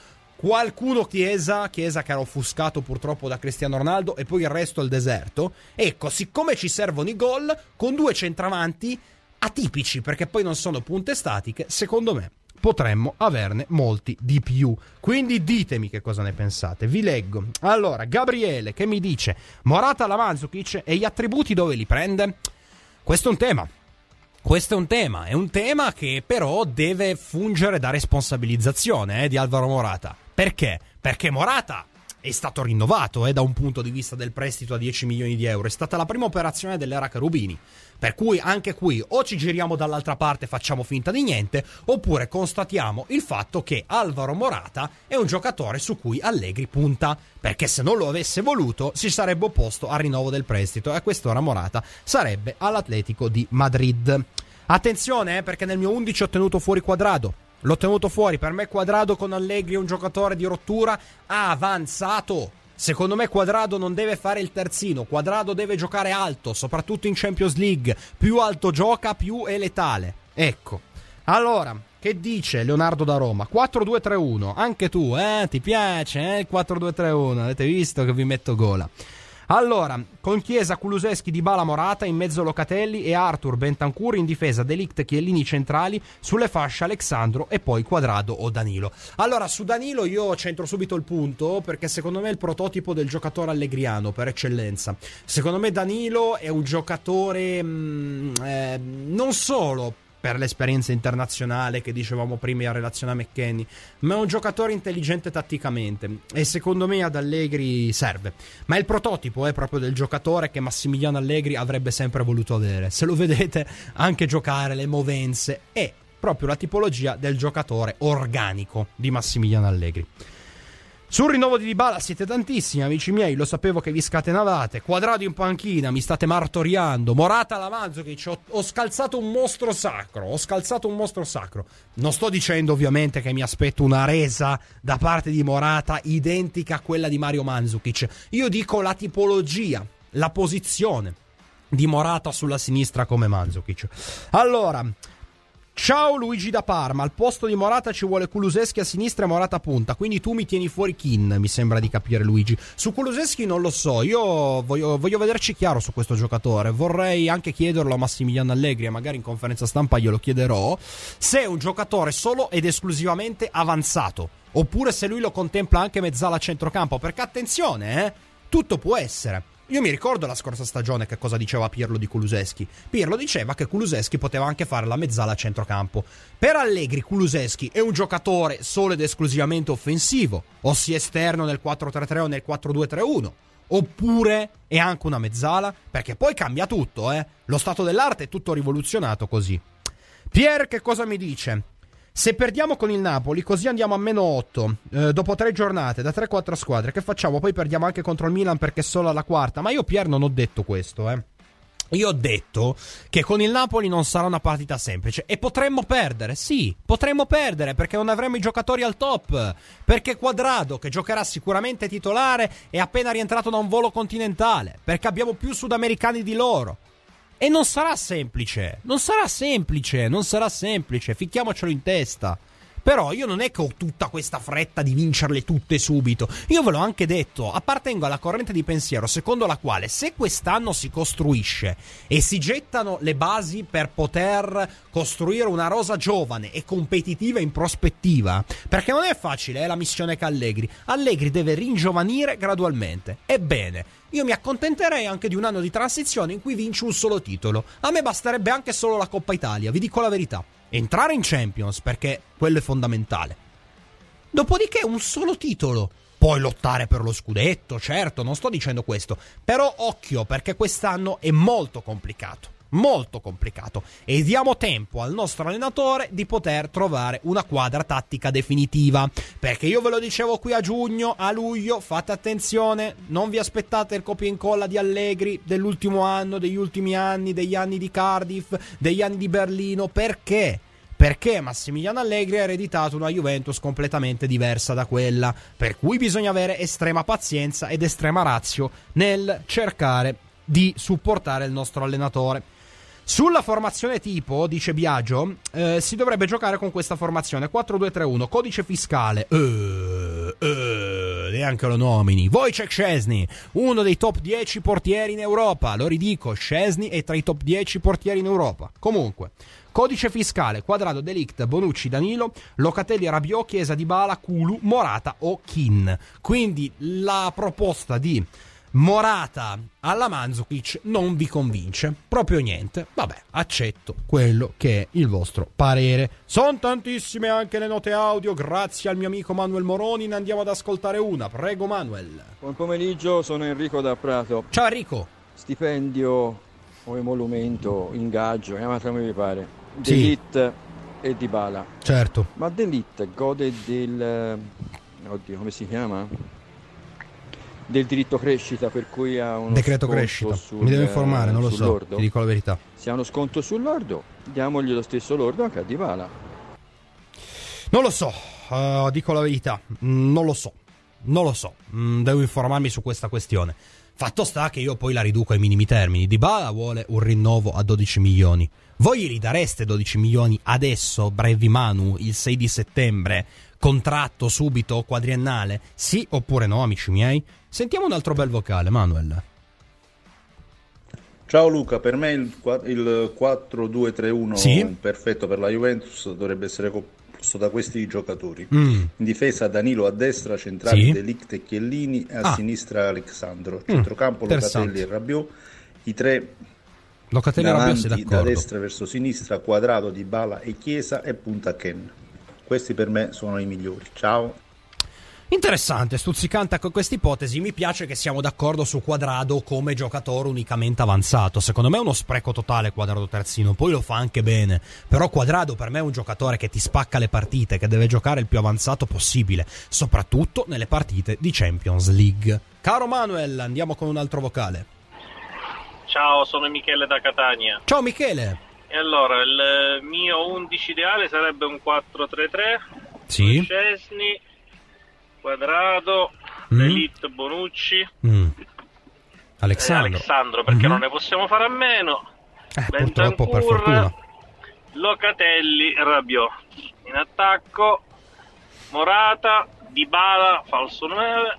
qualcuno Chiesa, Chiesa che era offuscato purtroppo da Cristiano Ronaldo, e poi il resto al deserto. Ecco, siccome ci servono i gol, con due centravanti atipici, perché poi non sono punte statiche, secondo me potremmo averne molti di più. Quindi ditemi che cosa ne pensate. Vi leggo. Allora, Gabriele che mi dice: Morata alla Mandzukic, e gli attributi dove li prende? Questo è un tema. Questo è un tema, è un tema che però deve fungere da responsabilizzazione eh, di Alvaro Morata. Perché? Perché Morata è stato rinnovato eh, da un punto di vista del prestito a dieci milioni di euro. È stata la prima operazione dell'era Cherubini. Per cui anche qui o ci giriamo dall'altra parte e facciamo finta di niente, oppure constatiamo il fatto che Alvaro Morata è un giocatore su cui Allegri punta, perché se non lo avesse voluto si sarebbe opposto al rinnovo del prestito, e a quest'ora Morata sarebbe all'Atletico di Madrid. Attenzione eh, perché nel mio undici ho tenuto fuori Cuadrado. L'ho tenuto fuori. Per me Cuadrado con Allegri è un giocatore di rottura avanzato. Secondo me Cuadrado non deve fare il terzino. Cuadrado deve giocare alto, soprattutto in Champions League. Più alto gioca, più è letale. Ecco. Allora, che dice Leonardo da Roma? quattro due tre uno. Anche tu, eh? Ti piace, eh? Il quattro due tre uno. Avete visto che vi metto gola. Allora, con Chiesa, Kulusevski, Dybala, Morata, in mezzo Locatelli e Arthur, Bentancur, in difesa De Ligt, Chiellini centrali, sulle fasce Alexandro e poi Cuadrado o Danilo. Allora, su Danilo io centro subito il punto, perché secondo me è il prototipo del giocatore allegriano per eccellenza. Secondo me Danilo è un giocatore mh, eh, non solo per l'esperienza internazionale che dicevamo prima in relazione a McKennie, ma è un giocatore intelligente tatticamente, e secondo me ad Allegri serve. Ma il prototipo è proprio del giocatore che Massimiliano Allegri avrebbe sempre voluto avere. Se lo vedete anche giocare, le movenze, è proprio la tipologia del giocatore organico di Massimiliano Allegri. Sul rinnovo di Dybala siete tantissimi, amici miei, lo sapevo che vi scatenavate. Quadrado in panchina, mi state martoriando. Morata alla Mandzukic, ho, ho scalzato un mostro sacro, ho scalzato un mostro sacro. Non sto dicendo ovviamente che mi aspetto una resa da parte di Morata identica a quella di Mario Mandzukic. Io dico la tipologia, la posizione di Morata sulla sinistra come Mandzukic. Allora, ciao Luigi da Parma, al posto di Morata ci vuole Kulusevski a sinistra e Morata a punta, quindi tu mi tieni fuori Kean, mi sembra di capire Luigi. Su Kulusevski non lo so, io voglio, voglio vederci chiaro su questo giocatore, vorrei anche chiederlo a Massimiliano Allegri e magari in conferenza stampa glielo chiederò, se è un giocatore solo ed esclusivamente avanzato, oppure se lui lo contempla anche mezzala a centrocampo, perché attenzione, eh, tutto può essere. Io mi ricordo la scorsa stagione che cosa diceva Pirlo di Kulusevski. Pirlo diceva che Kulusevski poteva anche fare la mezzala a centrocampo. Per Allegri Kulusevski è un giocatore solo ed esclusivamente offensivo, ossia esterno nel quattro tre tre o nel quattro due tre uno, oppure è anche una mezzala, perché poi cambia tutto, eh. Lo stato dell'arte è tutto rivoluzionato così. Pier che cosa mi dice? Se perdiamo con il Napoli, così andiamo a meno otto eh, dopo tre giornate da tre quattro squadre, che facciamo? Poi perdiamo anche contro il Milan perché è solo alla quarta. Ma io, Pier, non ho detto questo, eh. Io ho detto che con il Napoli non sarà una partita semplice e potremmo perdere, sì, potremmo perdere perché non avremo i giocatori al top, perché Cuadrado, che giocherà sicuramente titolare, è appena rientrato da un volo continentale, perché abbiamo più sudamericani di loro. E non sarà semplice, non sarà semplice, non sarà semplice, ficchiamocelo in testa. Però io non è che ho tutta questa fretta di vincerle tutte subito. Io ve l'ho anche detto, appartengo alla corrente di pensiero secondo la quale se quest'anno si costruisce e si gettano le basi per poter costruire una rosa giovane e competitiva in prospettiva, perché non è facile, è la missione che Allegri. Allegri deve ringiovanire gradualmente. Ebbene, io mi accontenterei anche di un anno di transizione in cui vince un solo titolo. A me basterebbe anche solo la Coppa Italia, vi dico la verità. Entrare in Champions, perché quello è fondamentale. Dopodiché un solo titolo. Poi lottare per lo scudetto, certo, non sto dicendo questo. Però occhio, perché quest'anno è molto complicato. Molto complicato. E diamo tempo al nostro allenatore di poter trovare una quadra tattica definitiva. Perché io ve lo dicevo qui a giugno, a luglio, fate attenzione, non vi aspettate il copia e incolla di Allegri dell'ultimo anno, degli ultimi anni, degli anni di Cardiff, degli anni di Berlino. Perché? Perché Massimiliano Allegri ha ereditato una Juventus completamente diversa da quella, per cui bisogna avere estrema pazienza ed estrema ratio nel cercare di supportare il nostro allenatore. Sulla formazione tipo, dice Biagio, eh, si dovrebbe giocare con questa formazione quattro due tre uno, codice fiscale. Uh, Uh, neanche lo nomini. Wojciech Szczesny, uno dei top dieci portieri in Europa. Lo ridico, Szczesny è tra i top dieci portieri in Europa. Comunque, codice fiscale: Quadrado, De Ligt, Bonucci, Danilo, Locatelli, Rabiot, Chiesa, Dybala, Kulu, Morata o Kin. Quindi la proposta di Morata alla Mandzukic non vi convince proprio niente. Vabbè, accetto quello che è il vostro parere. Sono tantissime anche le note audio, grazie al mio amico Manuel Moroni. Ne andiamo ad ascoltare una, prego Manuel. Buon pomeriggio, sono Enrico da Prato. Ciao Enrico. Stipendio o emolumento, ingaggio, chiamatelo come vi pare, sì. De Ligt e Dybala. Certo. Ma De Ligt gode del, oddio, come si chiama? Del diritto crescita, per cui ha uno decreto sconto crescita. sul, Mi devo informare, non lo so, lordo. Ti dico la verità. Se ha uno sconto sul lordo, diamogli lo stesso lordo anche a Dybala. Non lo so, uh, dico la verità, mm, non lo so, non lo so, mm, devo informarmi su questa questione. Fatto sta che io poi la riduco ai minimi termini. Dybala vuole un rinnovo a dodici milioni. Voi gli ridareste dodici milioni adesso, brevi Manu, il sei di settembre, contratto subito, quadriennale? Sì oppure no, amici miei? Sentiamo un altro bel vocale, Manuel. Ciao Luca, per me il, il quattro due tre uno sì? perfetto per la Juventus dovrebbe essere composto da questi giocatori. Mm. In difesa Danilo a destra, centrali sì? De Ligt e Chiellini, e a ah. sinistra Alexandro, centrocampo mm, Locatelli e Rabiot, i tre Locatelli e Rabiot, sei d'accordo. Da destra verso sinistra, Quadrado, Dybala e Chiesa e punta Ken. Questi per me sono i migliori. Ciao. Interessante, stuzzicante con questa ipotesi. Mi piace che siamo d'accordo su Quadrado come giocatore unicamente avanzato. Secondo me è uno spreco totale Quadrado terzino, poi lo fa anche bene. Però Quadrado per me è un giocatore che ti spacca le partite, che deve giocare il più avanzato possibile, soprattutto nelle partite di Champions League. Caro Manuel, andiamo con un altro vocale. Ciao, sono Michele da Catania. Ciao Michele. E allora, il mio undici ideale sarebbe un quattro tre tre. Sì. Szczesny, Quadrado, mm. De Ligt, Bonucci, mm. Alexandro. Eh, Alexandro perché mm-hmm. non ne possiamo fare a meno. Eh, purtroppo, per fortuna. Locatelli, Rabiot. In attacco Morata, Dybala, falso nove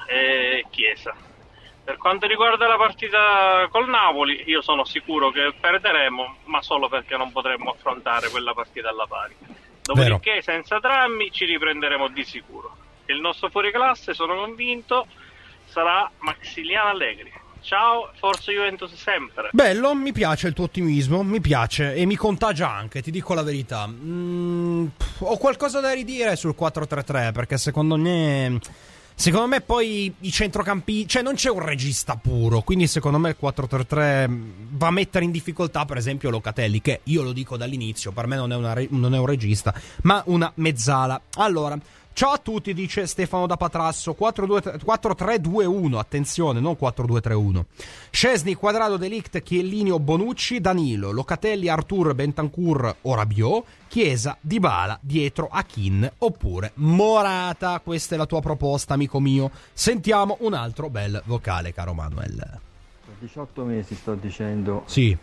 e Chiesa. Per quanto riguarda la partita col Napoli, io sono sicuro che perderemo, ma solo perché non potremmo affrontare quella partita alla pari. Dopodiché, Vero. senza drammi, ci riprenderemo di sicuro. Il nostro fuoriclasse, sono convinto, sarà Maximiliano Allegri. Ciao, forza Juventus sempre. Bello, mi piace il tuo ottimismo, mi piace e mi contagia anche, ti dico la verità. Mm, ho qualcosa da ridire sul quattro tre tre, perché secondo me... Secondo me poi i centrocampi, cioè non c'è un regista puro, quindi secondo me il quattro tre tre va a mettere in difficoltà per esempio Locatelli, che io lo dico dall'inizio, per me non è, una, non è un regista, ma una mezzala. Allora, ciao a tutti, dice Stefano da Patrasso. Quattro tre due uno, attenzione, non quattro due tre uno. Szczesny, Quadrado, De Ligt, Chiellini o Bonucci, Danilo, Locatelli, Artur, Bentancur o Rabiot, Chiesa, Dybala dietro a Kin oppure Morata. Questa è la tua proposta, amico mio. Sentiamo un altro bel vocale, caro Manuel. Per diciotto mesi sto dicendo, sì,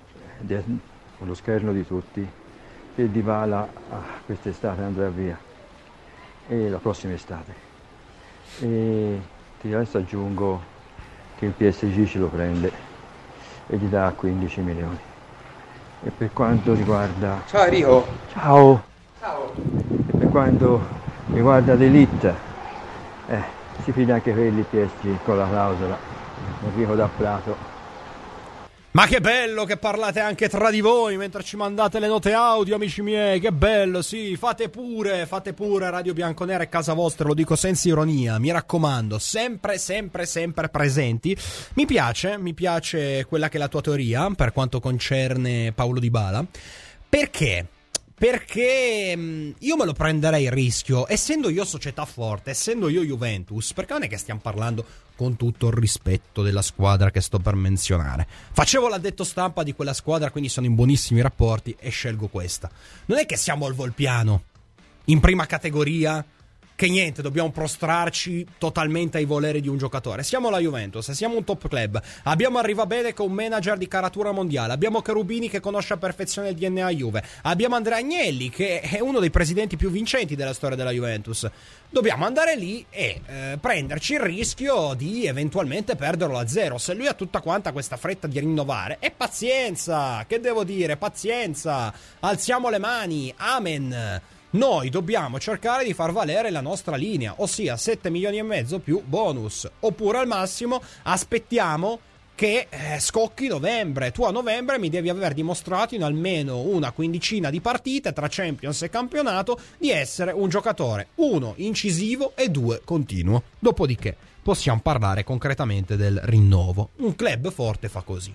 con lo scherno di tutti, che Dybala ah, quest'estate andrà via, e la prossima estate, e ti adesso aggiungo che il P S G ce lo prende e gli dà quindici milioni. E per quanto riguarda... Ciao Enrico. Ciao. Ciao. E per quanto riguarda De Ligt, eh, si fida anche per il P S G con la clausola. Enrico da Prato. Ma che bello che parlate anche tra di voi mentre ci mandate le note audio, amici miei, che bello, sì, fate pure, fate pure, Radio Bianconera è casa vostra, lo dico senza ironia, mi raccomando, sempre, sempre, sempre presenti. Mi piace, mi piace quella che è la tua teoria per quanto concerne Paulo Dybala, perché? Perché io me lo prenderei il rischio, essendo io società forte, essendo io Juventus, perché non è che stiamo parlando con tutto il rispetto della squadra che sto per menzionare. Facevo l'addetto stampa di quella squadra, quindi sono in buonissimi rapporti e scelgo questa. Non è che siamo al Volpiano, in prima categoria, che niente, dobbiamo prostrarci totalmente ai voleri di un giocatore. Siamo la Juventus, siamo un top club, abbiamo Arrivabene che è un manager di caratura mondiale, abbiamo Cherubini che conosce a perfezione il D N A Juve, abbiamo Andrea Agnelli che è uno dei presidenti più vincenti della storia della Juventus. Dobbiamo andare lì e eh, prenderci il rischio di eventualmente perderlo a zero. Se lui ha tutta quanta questa fretta di rinnovare, e pazienza, che devo dire, pazienza, alziamo le mani, amen. Noi dobbiamo cercare di far valere la nostra linea, ossia sette milioni e mezzo più bonus, oppure al massimo aspettiamo che eh, scocchi novembre. Tu a novembre mi devi aver dimostrato in almeno una quindicina di partite tra Champions e campionato di essere un giocatore, uno, incisivo e due, continuo. Dopodiché possiamo parlare concretamente del rinnovo. Un club forte fa così.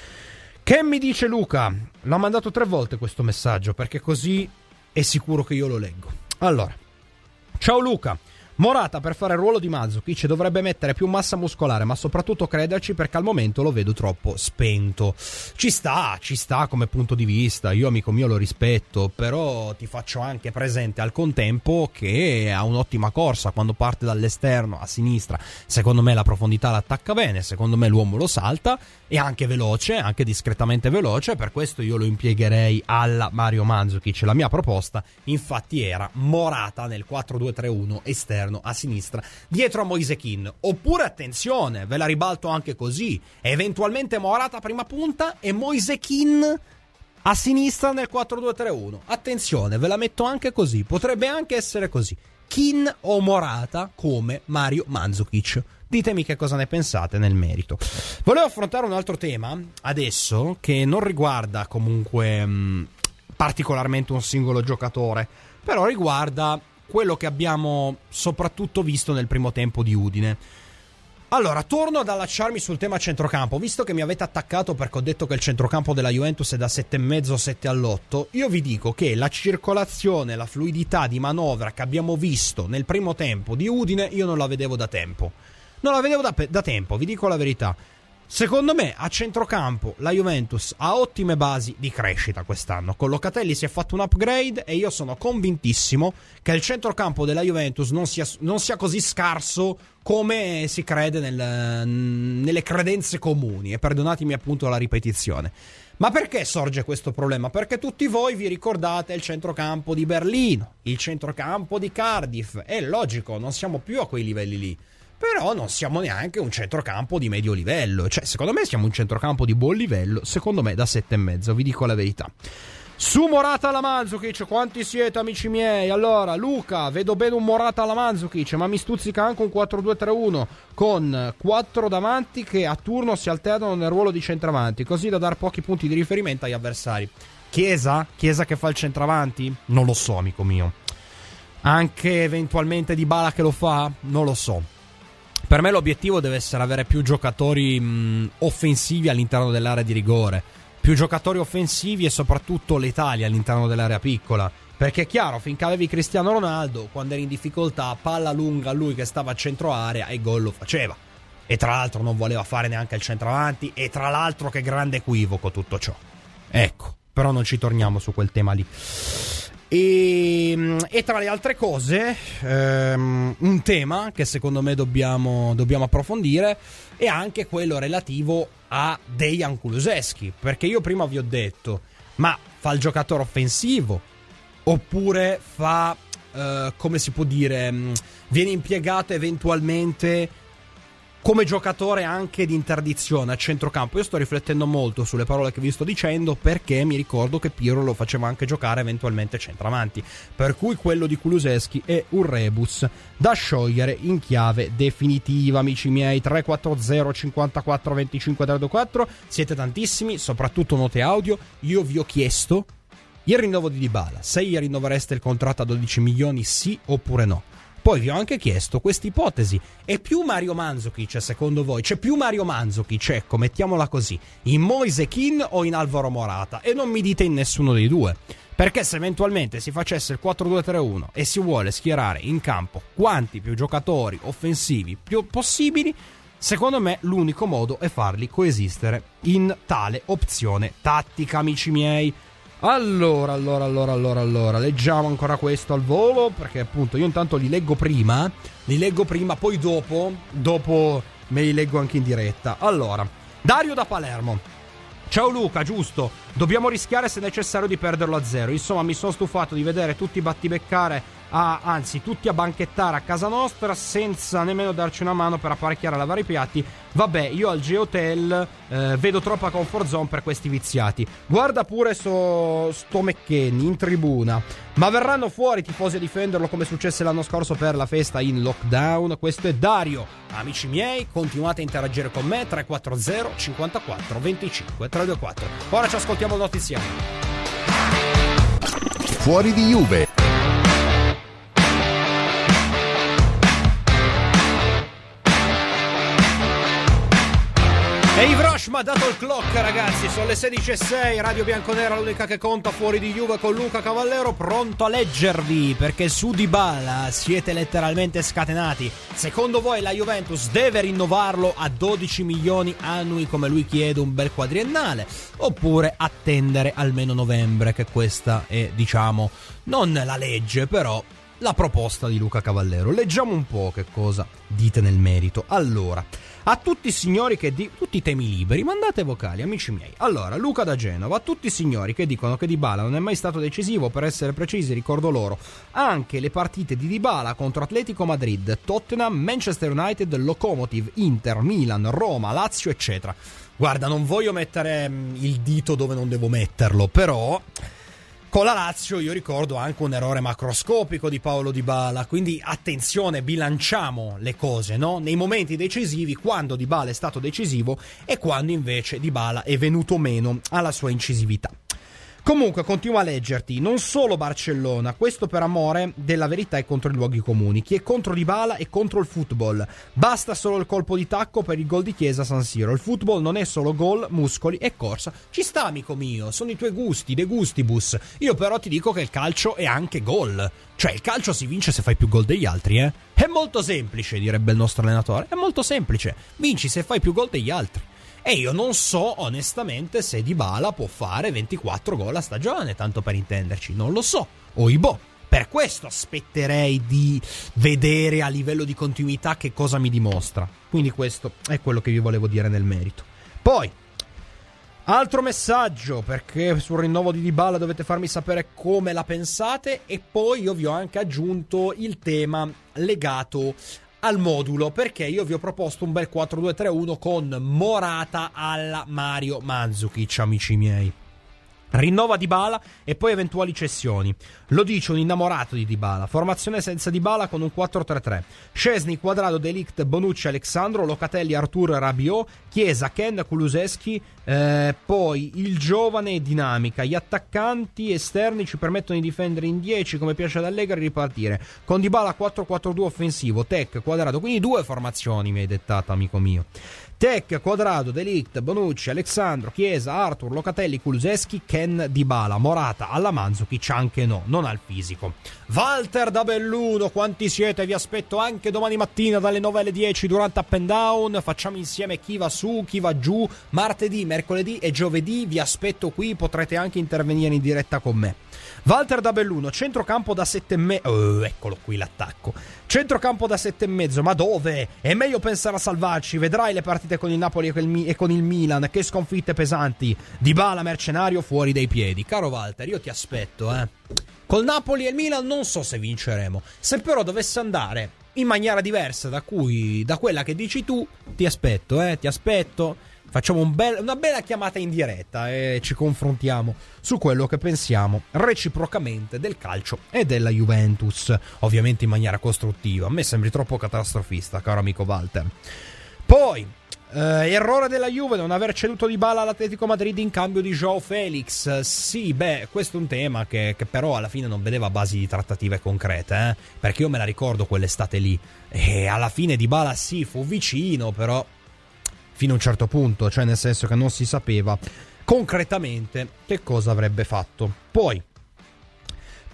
Che mi dice Luca? L'ho mandato tre volte questo messaggio perché così è sicuro che io lo leggo. Allora, ciao Luca. Morata per fare il ruolo di Mandzukic dovrebbe mettere più massa muscolare, ma soprattutto crederci, perché al momento lo vedo troppo spento. Ci sta, ci sta come punto di vista, io amico mio lo rispetto, però ti faccio anche presente al contempo che ha un'ottima corsa quando parte dall'esterno a sinistra. Secondo me la profondità l'attacca bene, secondo me l'uomo lo salta, è anche veloce, anche discretamente veloce, per questo io lo impiegherei alla Mario Mandzukic. La mia proposta infatti era Morata nel quattro due tre uno esterno a sinistra dietro a Moise Kean, oppure attenzione, ve la ribalto anche così, eventualmente Morata prima punta e Moise Kean a sinistra nel quattro due tre uno. Attenzione, ve la metto anche così, potrebbe anche essere così, Kean o Morata come Mario Mandzukic. Ditemi che cosa ne pensate nel merito. Volevo affrontare un altro tema adesso che non riguarda comunque mh, particolarmente un singolo giocatore, però riguarda quello che abbiamo soprattutto visto nel primo tempo di Udine. Allora, torno ad allacciarmi sul tema centrocampo, visto che mi avete attaccato perché ho detto che il centrocampo della Juventus è da sette e mezzo sette all'otto. Io vi dico che la circolazione, la fluidità di manovra che abbiamo visto nel primo tempo di Udine io non la vedevo da tempo. Non la vedevo da, da tempo, vi dico la verità. Secondo me a centrocampo la Juventus ha ottime basi di crescita quest'anno. Con Locatelli si è fatto un upgrade e io sono convintissimo che il centrocampo della Juventus non sia, non sia così scarso come si crede nel, nelle credenze comuni, e perdonatemi appunto la ripetizione. Ma perché sorge questo problema? Perché tutti voi vi ricordate il centrocampo di Berlino, il centrocampo di Cardiff. È logico, non siamo più a quei livelli lì. Però non siamo neanche un centrocampo di medio livello. Cioè, secondo me siamo un centrocampo di buon livello. Secondo me da sette e mezzo, vi dico la verità. Su Morata alla Mandzukic, quanti siete amici miei? Allora, Luca, vedo bene un Morata alla Mandzukic, ma mi stuzzica anche un quattro due tre uno con quattro davanti che a turno si alternano nel ruolo di centravanti, così da dar pochi punti di riferimento agli avversari. Chiesa? Chiesa che fa il centravanti? Non lo so, amico mio. Anche eventualmente Dybala che lo fa? Non lo so. Per me l'obiettivo deve essere avere più giocatori mh, offensivi all'interno dell'area di rigore, più giocatori offensivi e soprattutto letali all'interno dell'area piccola, perché è chiaro, finché avevi Cristiano Ronaldo, quando eri in difficoltà, palla lunga a lui che stava a centro area e gol lo faceva, e tra l'altro non voleva fare neanche il centravanti, e tra l'altro che grande equivoco tutto ciò. Ecco, però non ci torniamo su quel tema lì. E, e tra le altre cose ehm, un tema che secondo me dobbiamo, dobbiamo approfondire è anche quello relativo a Dejan Kulusevski, perché io prima vi ho detto, ma fa il giocatore offensivo oppure fa eh, come si può dire, viene impiegato eventualmente come giocatore anche di interdizione a centrocampo. Io sto riflettendo molto sulle parole che vi sto dicendo, perché mi ricordo che Pirlo lo faceva anche giocare eventualmente centravanti, per cui quello di Kulusevski è un rebus da sciogliere in chiave definitiva, amici miei. Tre quattro zero cinquantaquattro venticinque trentaquattro, siete tantissimi, soprattutto note audio. Io vi ho chiesto il rinnovo di Dybala, se gli rinnovereste il contratto a dodici milioni, sì oppure no. Poi vi ho anche chiesto questa ipotesi: è più Mario Mandzukic secondo voi? C'è più Mario Mandzukic, ecco, mettiamola così, in Moise Kean o in Alvaro Morata? E non mi dite in nessuno dei due, perché se eventualmente si facesse il quattro due tre uno e si vuole schierare in campo quanti più giocatori offensivi più possibili, secondo me l'unico modo è farli coesistere in tale opzione tattica, amici miei. Allora, allora, allora, allora, allora, leggiamo ancora questo al volo, perché appunto io intanto li leggo prima, li leggo prima, poi dopo, dopo me li leggo anche in diretta. Allora, Dario da Palermo. Ciao Luca, giusto, dobbiamo rischiare se necessario di perderlo a zero. Insomma, mi sono stufato di vedere tutti battibeccare, a, anzi tutti a banchettare a casa nostra senza nemmeno darci una mano per apparecchiare a lavare i piatti. Vabbè, io al G-Hotel eh, vedo troppa comfort zone per questi viziati. Guarda pure so, sto McKenny in tribuna. Ma verranno fuori i tifosi a difenderlo come successe l'anno scorso per la festa in lockdown? Questo è Dario. Amici miei, continuate a interagire con me. Tre quattro zero cinquantaquattro venticinque tre due quattro. Ora ci ascoltiamo il notiziario. Fuori di Juve. E Ivrosh mi ha dato il clock, ragazzi, sono le sedici e sei, Radio Bianconera, l'unica che conta, fuori di Juve con Luca Cavallero, pronto a leggervi, perché su Dybala siete letteralmente scatenati. Secondo voi la Juventus deve rinnovarlo a dodici milioni annui come lui chiede, un bel quadriennale, oppure attendere almeno novembre, che questa è, diciamo, non la legge, però la proposta di Luca Cavallero. Leggiamo un po' che cosa dite nel merito. Allora, a tutti i signori che di... tutti i temi liberi, mandate vocali, amici miei. Allora, Luca da Genova, a tutti i signori che dicono che Dybala non è mai stato decisivo, per essere precisi ricordo loro anche le partite di Dybala contro Atletico Madrid, Tottenham, Manchester United, Lokomotiv, Inter, Milan, Roma, Lazio, eccetera. Guarda, non voglio mettere il dito dove non devo metterlo, però con la Lazio io ricordo anche un errore macroscopico di Paulo Dybala, quindi attenzione, bilanciamo le cose, no? Nei momenti decisivi, quando Dybala è stato decisivo e quando invece Dybala è venuto meno alla sua incisività. Comunque, continua a leggerti. Non solo Barcellona, questo per amore della verità è contro i luoghi comuni. Chi è contro Dybala è contro il football. Basta solo il colpo di tacco per il gol di Chiesa a San Siro. Il football non è solo gol, muscoli e corsa. Ci sta, amico mio, sono i tuoi gusti, de gustibus. Io però ti dico che il calcio è anche gol. Cioè, il calcio si vince se fai più gol degli altri, eh? È molto semplice, direbbe il nostro allenatore. È molto semplice. Vinci se fai più gol degli altri. E io non so onestamente se Dybala può fare ventiquattro gol a stagione, tanto per intenderci, non lo so. Oibò, per questo aspetterei di vedere a livello di continuità che cosa mi dimostra. Quindi questo è quello che vi volevo dire nel merito. Poi, altro messaggio, perché sul rinnovo di Dybala dovete farmi sapere come la pensate. E poi io vi ho anche aggiunto il tema legato al modulo, perché io vi ho proposto un bel quattro due tre uno con Morata alla Mario Mandzukic, amici miei. Rinnova Dybala e poi eventuali cessioni. Lo dice un innamorato di Dybala. Formazione senza Dybala con un quattro tre tre. Szczęsny, Quadrado, De Ligt, Bonucci, Alexandro, Locatelli, Artur, Rabiot, Chiesa, Ken, Kulusevski. Eh, poi il giovane e dinamica. Gli attaccanti esterni ci permettono di difendere in dieci come piace ad Allegri e ripartire. Con Dybala quattro quattro due offensivo, Tec, Quadrado. Quindi due formazioni mi hai dettato, amico mio. Tec, Quadrado, De Ligt, Bonucci, Alexandro, Chiesa, Artur, Locatelli, Kulusevski, Ken, Dybala, Morata alla Mandzukic, anche no, non al fisico. Walter da Belluno, quanti siete? Vi aspetto anche domani mattina dalle nove alle dieci durante Up and Down. Facciamo insieme chi va su, chi va giù. Martedì, mercoledì e giovedì vi aspetto qui, potrete anche intervenire in diretta con me. Walter da Belluno, centrocampo da sette e mezzo. Oh, eccolo qui l'attacco. Centrocampo da sette e mezzo, ma dove? È meglio pensare a salvarci. Vedrai le partite con il Napoli e con il Milan, che sconfitte pesanti. Dybala mercenario fuori dai piedi. Caro Walter, io ti aspetto, eh. Col Napoli e il Milan non so se vinceremo. Se però dovesse andare in maniera diversa da cui da quella che dici tu, ti aspetto, eh, ti aspetto. Facciamo un bel, una bella chiamata in diretta e ci confrontiamo su quello che pensiamo reciprocamente del calcio e della Juventus, ovviamente in maniera costruttiva. A me sembri troppo catastrofista, caro amico Walter. Poi, eh, errore della Juve non aver ceduto Dybala all'Atletico Madrid in cambio di João Felix. Sì, beh, questo è un tema che, che però alla fine non vedeva basi di trattative concrete, eh? Perché io me la ricordo quell'estate lì e alla fine Dybala sì, fu vicino, però fino a un certo punto, cioè nel senso che non si sapeva concretamente che cosa avrebbe fatto. Poi,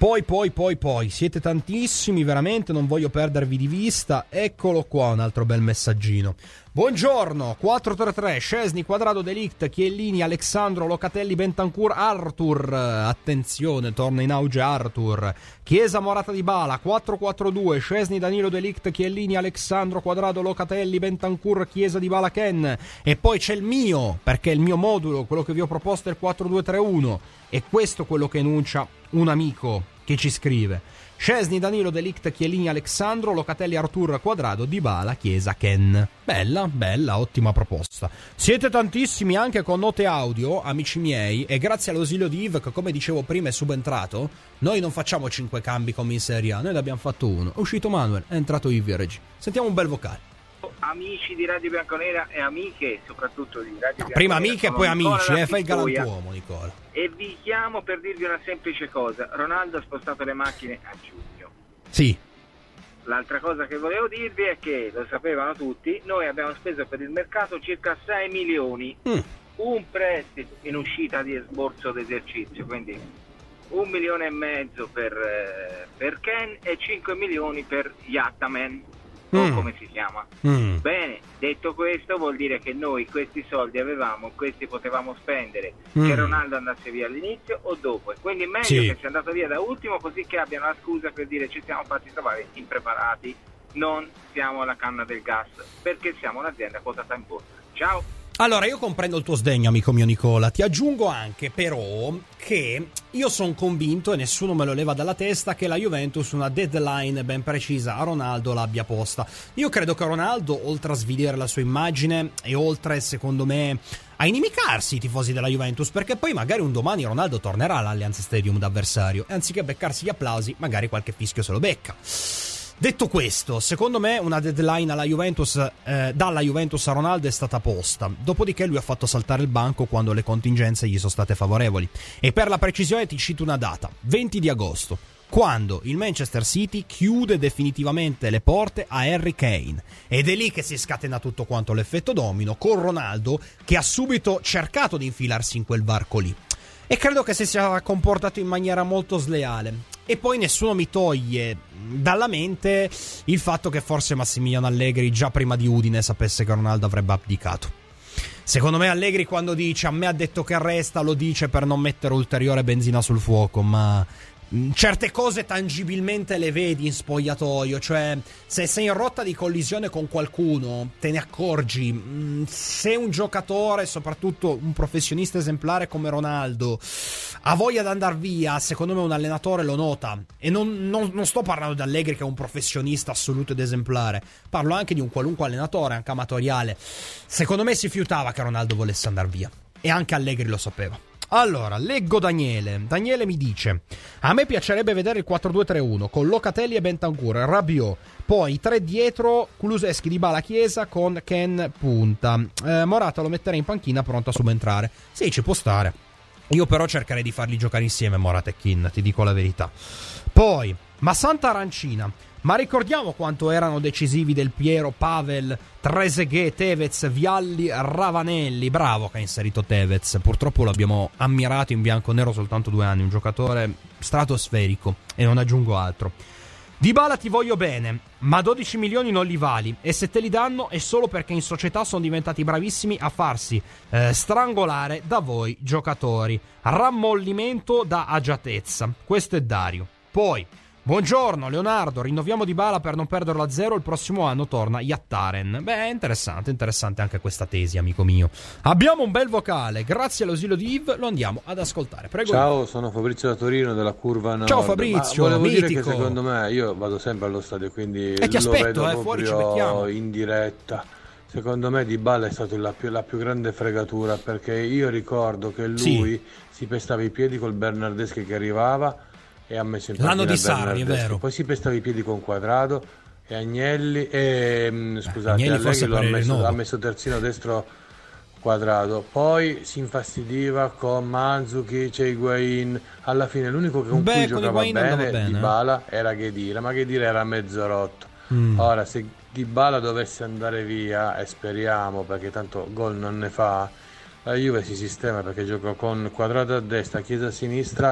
Poi, poi, poi, poi, siete tantissimi, veramente, non voglio perdervi di vista. Eccolo qua, un altro bel messaggino. Buongiorno, quattro tre tre, Szczesny, Quadrado, De Ligt, Chiellini, Alexandro, Locatelli, Bentancur, Arthur. Attenzione, torna in auge Arthur. Chiesa, Morata, Dybala, quattro quattro due, Szczesny, Danilo, De Ligt, Chiellini, Alexandro, Quadrado, Locatelli, Bentancur, Chiesa, Dybala, Ken. E poi c'è il mio, perché il mio modulo, quello che vi ho proposto è il quattro due tre uno. E questo è quello che enuncia un amico che ci scrive: Szczesny, Danilo, De Ligt, Chiellini, Alexandro, Locatelli, Arthur, Quadrado, Dybala, Chiesa, Ken. Bella, bella, ottima proposta. Siete tantissimi anche con note audio, amici miei, e grazie all'ausilio di Yves, che come dicevo prima è subentrato, noi non facciamo cinque cambi come in Serie A, noi ne abbiamo fatto uno. È uscito Manuel, è entrato Yves Regi. Sentiamo un bel vocale. Amici di Radio Bianconera e amiche soprattutto di Radio Bianconera. Prima amiche e poi amici, eh, fai il Pistoia. galantuomo, Nicola. E vi chiamo per dirvi una semplice cosa: Ronaldo ha spostato le macchine a giugno. Sì. L'altra cosa che volevo dirvi è che, lo sapevano tutti, noi abbiamo speso per il mercato circa sei milioni, mm. un prestito in uscita di esborso d'esercizio, quindi un milione e mezzo per, eh, per Ken e cinque milioni per Yattaman. O mm. come si chiama. Mm. Bene, detto questo, vuol dire che noi questi soldi avevamo, questi potevamo spendere, mm. che Ronaldo andasse via all'inizio o dopo, e quindi meglio sì. che sia andato via da ultimo, così che abbiano la scusa per dire ci siamo fatti trovare impreparati, non siamo alla canna del gas, perché siamo un'azienda quotata in borsa. Ciao! Allora, io comprendo il tuo sdegno, amico mio Nicola. Ti aggiungo anche, però, che io sono convinto, e nessuno me lo leva dalla testa, che la Juventus una deadline ben precisa a Ronaldo l'abbia posta. Io credo che Ronaldo, oltre a svilire la sua immagine e oltre, secondo me, a inimicarsi i tifosi della Juventus, perché poi magari un domani Ronaldo tornerà all'Allianz Stadium d'avversario e anziché beccarsi gli applausi, magari qualche fischio se lo becca. Detto questo, secondo me una deadline alla Juventus, eh, dalla Juventus a Ronaldo è stata posta, dopodiché lui ha fatto saltare il banco quando le contingenze gli sono state favorevoli. E per la precisione ti cito una data, venti di agosto, quando il Manchester City chiude definitivamente le porte a Harry Kane. Ed è lì che si scatena tutto quanto l'effetto domino, con Ronaldo che ha subito cercato di infilarsi in quel varco lì. E credo che si sia comportato in maniera molto sleale. E poi nessuno mi toglie dalla mente il fatto che forse Massimiliano Allegri già prima di Udine sapesse che Ronaldo avrebbe abdicato. Secondo me Allegri, quando dice a me ha detto che resta, lo dice per non mettere ulteriore benzina sul fuoco, ma certe cose tangibilmente le vedi in spogliatoio, cioè se sei in rotta di collisione con qualcuno te ne accorgi. Se un giocatore, soprattutto un professionista esemplare come Ronaldo, ha voglia di andare via, secondo me un allenatore lo nota. E non, non, non sto parlando di Allegri che è un professionista assoluto ed esemplare, parlo anche di un qualunque allenatore, anche amatoriale. Secondo me si fiutava che Ronaldo volesse andare via, e anche Allegri lo sapeva. Allora, leggo Daniele. Daniele mi dice: a me piacerebbe vedere il quattro due tre uno con Locatelli e Bentancur, Rabiot, poi tre dietro, Kulusevski, Dybala, Chiesa con Ken punta. eh, Morata lo metterei in panchina pronto a subentrare. Sì, ci può stare. Io però cercherei di farli giocare insieme Morata e Kean, ti dico la verità. Poi, ma Santa Arancina, ma ricordiamo quanto erano decisivi Del Piero, Pavel, Trezeguet, Tevez, Vialli, Ravanelli. Bravo che ha inserito Tevez. Purtroppo l'abbiamo ammirato in bianco-nero soltanto due anni. Un giocatore stratosferico, e non aggiungo altro. Dybala ti voglio bene, ma dodici milioni non li vali, e se te li danno è solo perché in società sono diventati bravissimi a farsi eh, strangolare da voi giocatori. Rammollimento da agiatezza. Questo è Dario. Poi, buongiorno Leonardo, rinnoviamo Dybala per non perderlo a zero, il prossimo anno torna Yattaren. Beh, interessante, interessante anche questa tesi, amico mio. Abbiamo un bel vocale, grazie all'ausilio di Yves lo andiamo ad ascoltare. Prego. Ciao, sono Fabrizio da Torino della Curva Nord. Ciao Fabrizio, ma volevo mitico. dire che secondo me, io vado sempre allo stadio, quindi e ti aspetto, lo vedo eh, fuori ci proprio becchiamo. in diretta. Secondo me Dybala è stata la più, la più grande fregatura, perché io ricordo che lui sì. si pestava i piedi col Bernardeschi che arrivava e ha messo in l'anno di Sarri, è vero. Poi si pestava i piedi con Quadrado e Agnelli e mh, scusate, Agnelli Allegri lo ha messo, ha messo terzino destro Quadrado, poi si infastidiva con Mandzukic e Higuain. Alla fine l'unico che con Beh, cui con giocava bene, bene Dybala eh? era Khedira, ma Khedira era mezzo rotto. mm. Ora se Dybala dovesse andare via, e speriamo perché tanto gol non ne fa, la Juve si sistema perché gioca con Quadrado a destra, Chiesa a sinistra,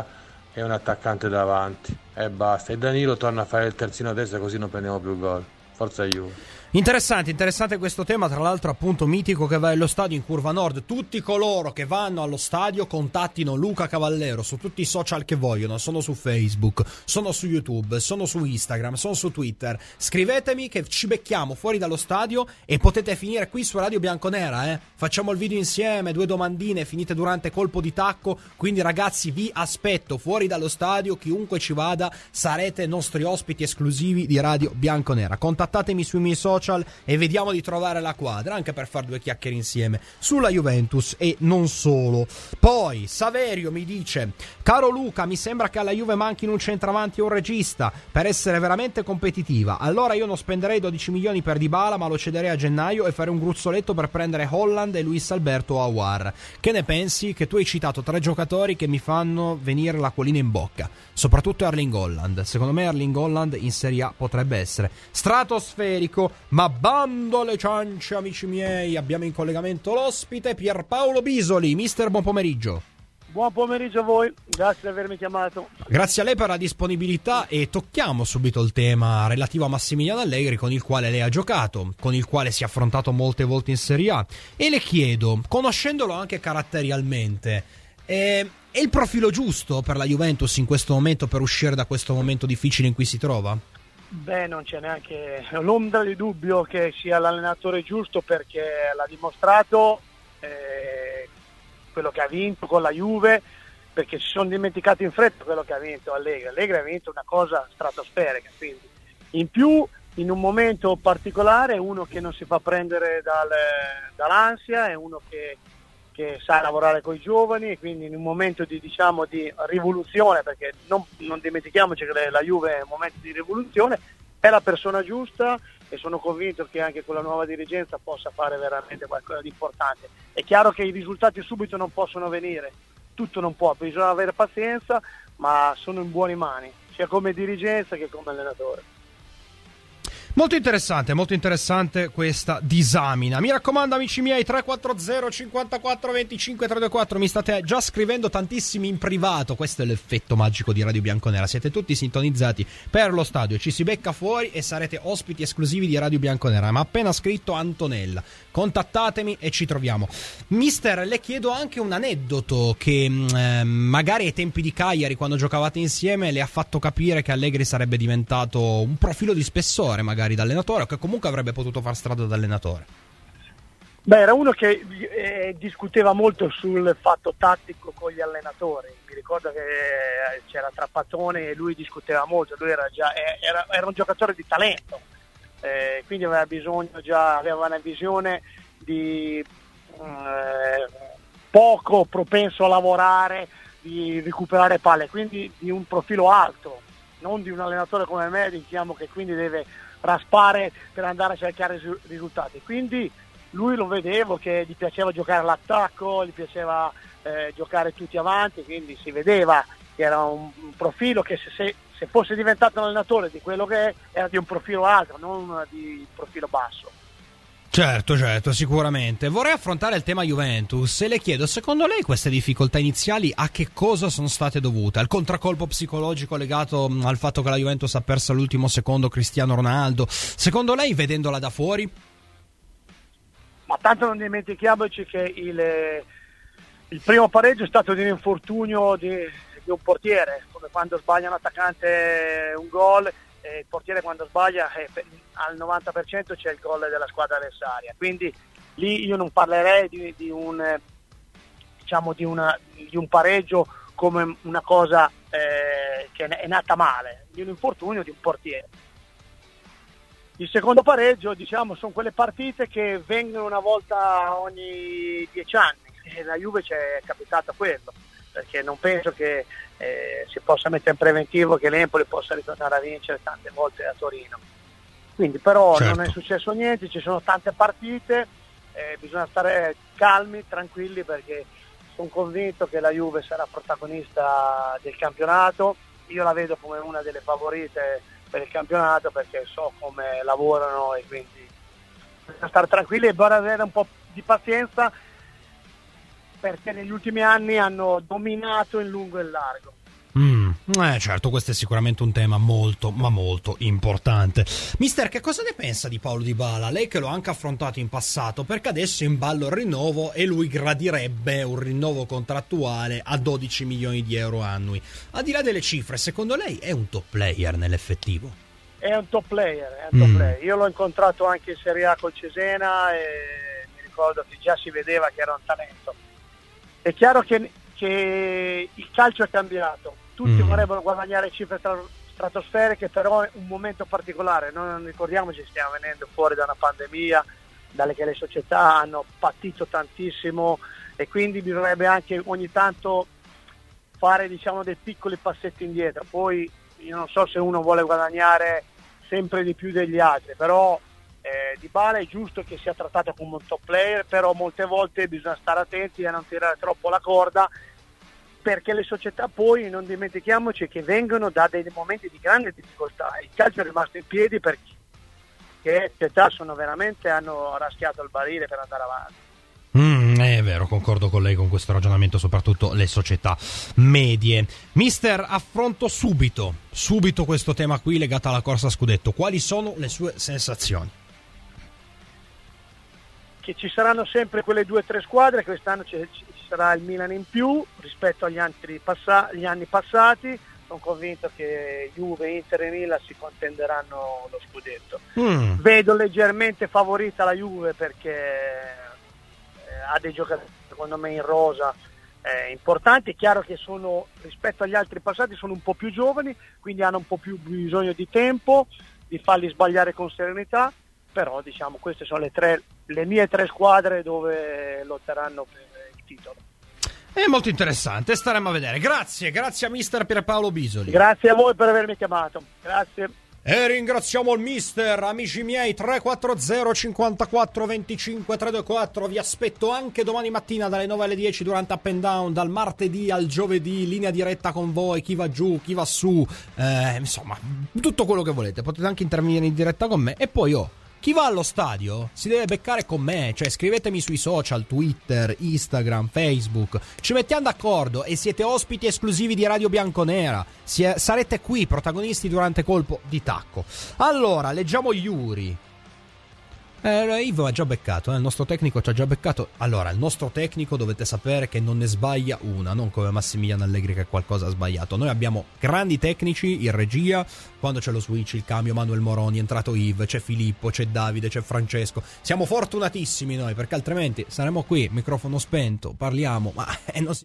e un attaccante davanti e basta, e Danilo torna a fare il terzino a destra, così non prendiamo più gol. Forza Juve. Interessante, interessante questo tema, tra l'altro appunto mitico che va allo stadio in Curva Nord. Tutti coloro che vanno allo stadio contattino Luca Cavallero su tutti i social che vogliono, sono su Facebook, sono su YouTube, sono su Instagram, sono su Twitter. Scrivetemi che ci becchiamo fuori dallo stadio e potete finire qui su Radio Bianconera, eh. Facciamo il video insieme, due domandine finite durante colpo di tacco, quindi ragazzi vi aspetto fuori dallo stadio, chiunque ci vada, sarete nostri ospiti esclusivi di Radio Bianconera. Contattatemi sui miei social e vediamo di trovare la quadra, anche per fare due chiacchiere insieme sulla Juventus e non solo. Poi Saverio mi dice: caro Luca, mi sembra che alla Juve manchino un centravanti e un regista per essere veramente competitiva. Allora io non spenderei dodici milioni per Dybala, ma lo cederei a gennaio e fare un gruzzoletto per prendere Holland e Luis Alberto Aouar. Che ne pensi? Che tu hai citato tre giocatori che mi fanno venire l'acquolina in bocca, soprattutto Erling Haaland. Secondo me Erling Haaland in Serie A potrebbe essere stratosferico. Ma bando alle ciance, amici miei, abbiamo in collegamento l'ospite Pierpaolo Bisoli. Mister, buon pomeriggio. Buon pomeriggio a voi, grazie di avermi chiamato. Grazie a lei per la disponibilità e tocchiamo subito il tema relativo a Massimiliano Allegri, con il quale lei ha giocato, con il quale si è affrontato molte volte in Serie A, e le chiedo, conoscendolo anche caratterialmente, è, è il profilo giusto per la Juventus in questo momento per uscire da questo momento difficile in cui si trova? Beh, non c'è neanche l'ombra di dubbio che sia l'allenatore giusto, perché l'ha dimostrato, eh, quello che ha vinto con la Juve, perché si sono dimenticati in fretta quello che ha vinto Allegri. Allegri ha vinto una cosa stratosferica, quindi in più in un momento particolare, uno che non si fa prendere dal, dall'ansia, è uno che, che sa lavorare con i giovani, e quindi in un momento di, diciamo, di rivoluzione, perché non, non dimentichiamoci che la Juve è un momento di rivoluzione, è la persona giusta, e sono convinto che anche con la nuova dirigenza possa fare veramente qualcosa di importante. È chiaro che i risultati subito non possono venire, tutto non può, bisogna avere pazienza, ma sono in buone mani, sia come dirigenza che come allenatore. Molto interessante, molto interessante questa disamina. Mi raccomando, amici miei, tre quattro zero cinquantaquattro venticinque trecentoquattro, mi state già scrivendo tantissimi in privato. Questo è l'effetto magico di Radio Bianconera, siete tutti sintonizzati per lo stadio, ci si becca fuori e sarete ospiti esclusivi di Radio Bianconera. Ma appena scritto Antonella, contattatemi e ci troviamo. Mister, le chiedo anche un aneddoto che eh, magari ai tempi di Cagliari, quando giocavate insieme, le ha fatto capire che Allegri sarebbe diventato un profilo di spessore magari da allenatore, o che comunque avrebbe potuto far strada da allenatore. Beh, era uno che eh, discuteva molto sul fatto tattico con gli allenatori. Mi ricordo che eh, c'era Trapattoni e lui discuteva molto. Lui era già eh, era, era un giocatore di talento, eh, quindi aveva bisogno già, aveva una visione di eh, poco propenso a lavorare, di recuperare palle, quindi di un profilo alto, non di un allenatore come me, diciamo, che quindi deve raspare per andare a cercare risultati. Quindi lui lo vedevo che gli piaceva giocare all'attacco, gli piaceva eh, giocare tutti avanti, quindi si vedeva che era un, un profilo che se, se, se fosse diventato un allenatore di quello che è, era di un profilo alto, non di profilo basso. Certo, certo, sicuramente. Vorrei affrontare il tema Juventus e le chiedo, secondo lei queste difficoltà iniziali a che cosa sono state dovute? Al contraccolpo psicologico legato al fatto che la Juventus ha perso all'ultimo secondo Cristiano Ronaldo? Secondo lei, vedendola da fuori? Ma tanto non dimentichiamoci che il, il primo pareggio è stato di un infortunio di, di un portiere, come quando sbaglia un attaccante un gol, e il portiere quando sbaglia eh, al novanta per cento c'è il gol della squadra avversaria, quindi lì io non parlerei di, di un diciamo di, una, di un pareggio come una cosa eh, che è nata male, di un infortunio di un portiere. Il secondo pareggio, diciamo, sono quelle partite che vengono una volta ogni dieci anni, e la Juve ci è capitato quello, perché non penso che eh, si possa mettere in preventivo che l'Empoli possa ritornare a vincere tante volte a Torino. Quindi però certo, non è successo niente, ci sono tante partite, eh, bisogna stare calmi, tranquilli, perché sono convinto che la Juve sarà protagonista del campionato. Io la vedo come una delle favorite per il campionato, perché so come lavorano, e quindi bisogna stare tranquilli e bisogna avere un po' di pazienza, perché negli ultimi anni hanno dominato in lungo e in largo. Mm. Mm, eh, certo, questo è sicuramente un tema molto, ma molto importante. Mister, che cosa ne pensa di Paulo Dybala? Lei che l'ho anche affrontato in passato, perché adesso è in ballo il rinnovo e lui gradirebbe un rinnovo contrattuale a dodici milioni di euro annui. Al di là delle cifre, secondo lei è un top player nell'effettivo? È un top player, è un top Mm. player. Io l'ho incontrato anche in Serie A col Cesena e mi ricordo che già si vedeva che era un talento. È chiaro che, che il calcio è cambiato, tutti Mm. vorrebbero guadagnare cifre stra- stratosferiche, però è un momento particolare. Noi non ricordiamoci, stiamo venendo fuori da una pandemia, dalle che le società hanno patito tantissimo e quindi bisognerebbe anche ogni tanto fare, diciamo, dei piccoli passetti indietro. Poi io non so se uno vuole guadagnare sempre di più degli altri, però eh, Dybala è giusto che sia trattato come un top player, però molte volte bisogna stare attenti a non tirare troppo la corda, perché le società poi, non dimentichiamoci, che vengono da dei momenti di grande difficoltà. Il calcio è rimasto in piedi perché le società sono veramente, hanno raschiato il barile per andare avanti. Mm, è vero, concordo con lei con questo ragionamento, soprattutto le società medie. Mister, affronto subito, subito questo tema qui legato alla corsa a scudetto. Quali sono le sue sensazioni? Che ci saranno sempre quelle due o tre squadre, quest'anno ci, ci sarà il Milan in più rispetto agli altri passa- gli anni passati. Sono convinto che Juve, Inter e Milan si contenderanno lo scudetto. Mm. Vedo leggermente favorita la Juve perché ha dei giocatori secondo me in rosa eh, importanti. È chiaro che sono, rispetto agli altri passati, sono un po' più giovani, quindi hanno un po' più bisogno di tempo, di farli sbagliare con serenità, però diciamo queste sono le tre, le mie tre squadre dove lotteranno per il titolo. È molto interessante, staremo a vedere. Grazie, grazie a mister Pierpaolo Bisoli. Grazie a voi per avermi chiamato, grazie. E ringraziamo il mister, amici miei. Tre quattro zero cinquantaquattro venticinque trecentoventuquattro. Vi aspetto anche domani mattina dalle nove alle dieci durante Up and Down, dal martedì al giovedì, linea diretta con voi, chi va giù, chi va su, eh, insomma, tutto quello che volete. Potete anche intervenire in diretta con me. E poi oh, chi va allo stadio si deve beccare con me, cioè scrivetemi sui social, Twitter, Instagram, Facebook, ci mettiamo d'accordo e siete ospiti esclusivi di Radio Bianconera. Sie- sarete qui protagonisti durante colpo di tacco. Allora, leggiamo Yuri. Eh, Ivo ha già beccato, eh? Il nostro tecnico ci ha già beccato. Allora, il nostro tecnico dovete sapere che non ne sbaglia una, non come Massimiliano Allegri che qualcosa ha sbagliato. Noi abbiamo grandi tecnici in regia, quando c'è lo switch, il cambio, Manuel Moroni, è entrato Yves, c'è Filippo, c'è Davide, c'è Francesco. Siamo fortunatissimi noi, perché altrimenti saremo qui, microfono spento, parliamo, ma eh, non si...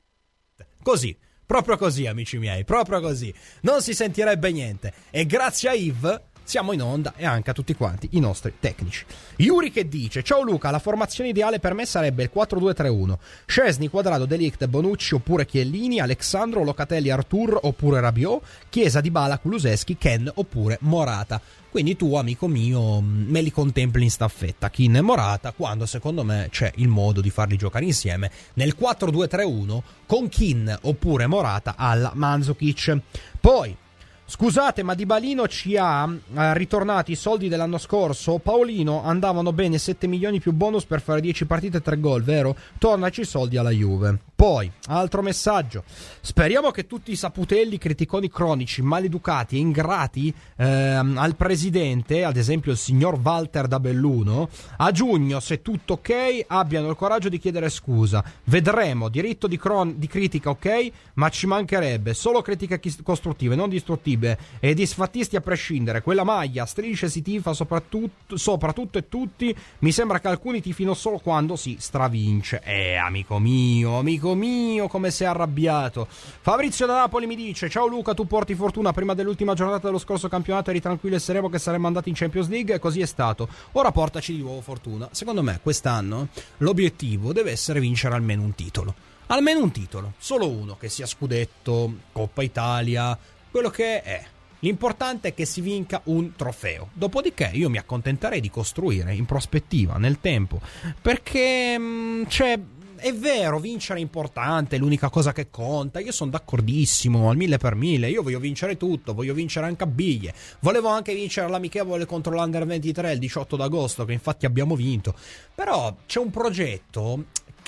Così, proprio così, amici miei, proprio così. Non si sentirebbe niente. E grazie a Yves siamo in onda e anche a tutti quanti i nostri tecnici. Yuri che dice: ciao Luca, la formazione ideale per me sarebbe il quattro due tre uno. Szczesny, Quadrado, De Ligt, Bonucci oppure Chiellini, Alexandro, Locatelli, Artur oppure Rabiot, Chiesa, Dybala, Kulusevski, Ken oppure Morata. Quindi tu, amico mio, me li contempli in staffetta, Kin e Morata, quando secondo me c'è il modo di farli giocare insieme nel quattro due tre uno con Kin oppure Morata alla Mandzukic. Poi scusate, ma Dybalino ci ha eh, ritornati i soldi dell'anno scorso. Paolino andavano bene sette milioni più bonus per fare dieci partite e tre gol, vero? Tornaci i soldi alla Juve. Poi, altro messaggio. Speriamo che tutti i saputelli, criticoni cronici, maleducati e ingrati ehm, al presidente, ad esempio il signor Walter da Belluno, a giugno, se tutto ok, abbiano il coraggio di chiedere scusa. Vedremo, diritto di, cron- di critica ok, ma ci mancherebbe. Solo critica costruttive, non distruttive, e disfattisti a prescindere. Quella maglia strisce si tifa soprattutto, sopra tutto e tutti. Mi sembra che alcuni tifino solo quando si stravince. Eh, amico mio, amico mio, come sei arrabbiato. Fabrizio da Napoli mi dice: ciao Luca, tu porti fortuna. Prima dell'ultima giornata dello scorso campionato eri tranquillo e sereno che saremmo andati in Champions League, e così è stato. Ora portaci di nuovo fortuna. Secondo me quest'anno l'obiettivo deve essere vincere almeno un titolo. Almeno un titolo, solo uno, che sia scudetto, Coppa Italia, quello che è. L'importante è che si vinca un trofeo. Dopodiché io mi accontenterei di costruire in prospettiva, nel tempo, perché mh, c'è... È vero, vincere è importante, è l'unica cosa che conta. Io sono d'accordissimo al mille per mille. Io voglio vincere tutto, voglio vincere anche a biglie. Volevo anche vincere l'amichevole contro l'Under ventitré il diciotto d'agosto, che infatti abbiamo vinto. Però c'è un progetto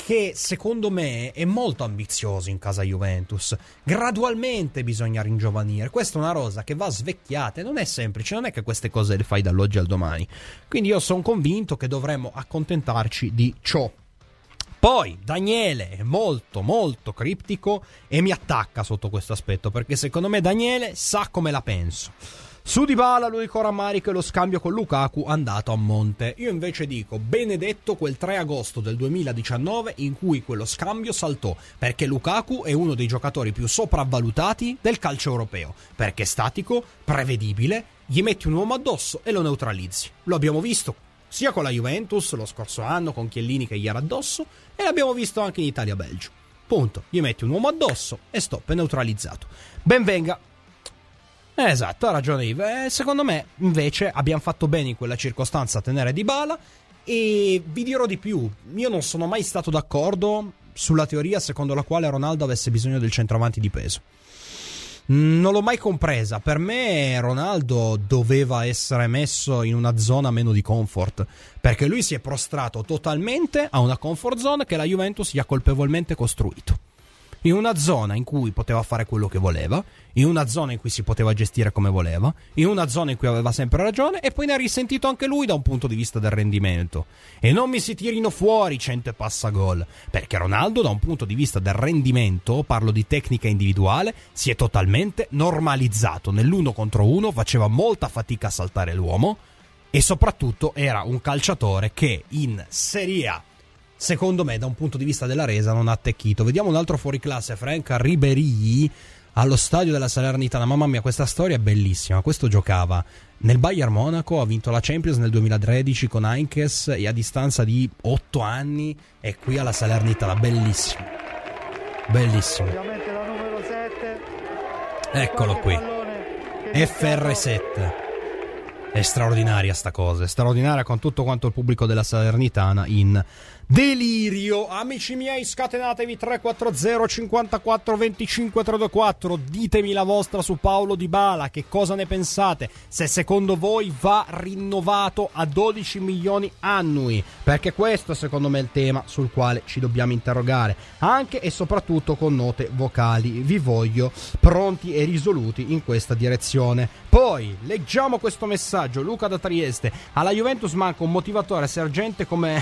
che secondo me è molto ambizioso in casa Juventus. Gradualmente bisogna ringiovanire. Questa è una rosa che va svecchiata e non è semplice, non è che queste cose le fai dall'oggi al domani. Quindi io sono convinto che dovremmo accontentarci di ciò. Poi Daniele è molto molto criptico e mi attacca sotto questo aspetto, perché secondo me Daniele sa come la penso. Su Dybala l'unico rammarico è lo scambio con Lukaku andato a monte. Io invece dico benedetto quel tre agosto del duemiladiciannove in cui quello scambio saltò, perché Lukaku è uno dei giocatori più sopravvalutati del calcio europeo, perché è statico, prevedibile, gli metti un uomo addosso e lo neutralizzi. Lo abbiamo visto sia con la Juventus lo scorso anno con Chiellini che gli era addosso, e l'abbiamo visto anche in Italia-Belgio. Punto. Gli metti un uomo addosso e stop, è neutralizzato. Ben venga. Eh, esatto, ha ragione Yves. Eh, secondo me invece abbiamo fatto bene in quella circostanza a tenere Dybala, e vi dirò di più, io non sono mai stato d'accordo sulla teoria secondo la quale Ronaldo avesse bisogno del centravanti di peso. Non l'ho mai compresa. Per me Ronaldo doveva essere messo in una zona meno di comfort, perché lui si è prostrato totalmente a una comfort zone che la Juventus gli ha colpevolmente costruito. In una zona in cui poteva fare quello che voleva, in una zona in cui si poteva gestire come voleva, in una zona in cui aveva sempre ragione, e poi ne ha risentito anche lui da un punto di vista del rendimento. E non mi si tirino fuori cento e passa gol, perché Ronaldo da un punto di vista del rendimento, parlo di tecnica individuale, si è totalmente normalizzato. Nell'uno contro uno faceva molta fatica a saltare l'uomo, e soprattutto era un calciatore che in Serie A, secondo me, da un punto di vista della resa, non ha attecchito. Vediamo un altro fuoriclasse, Frank Ribéry, allo stadio della Salernitana. Mamma mia, questa storia è bellissima. Questo giocava nel Bayern Monaco, ha vinto la Champions nel duemilatredici con Heinkes, e a distanza di otto anni è qui alla Salernitana. Bellissimo. Bellissimo. Ovviamente la numero sette. Eccolo qui. F R sette. È straordinaria sta cosa, è straordinaria, con tutto quanto il pubblico della Salernitana in delirio. Amici miei, scatenatevi tre quattro zero cinquantaquattro venticinque trecentoquattro, ditemi la vostra su Paulo Dybala, che cosa ne pensate, se secondo voi va rinnovato a dodici milioni annui, perché questo secondo me è il tema sul quale ci dobbiamo interrogare, anche e soprattutto con note vocali. Vi voglio pronti e risoluti in questa direzione. Poi leggiamo questo messaggio. Luca da Trieste: alla Juventus manca un motivatore sergente come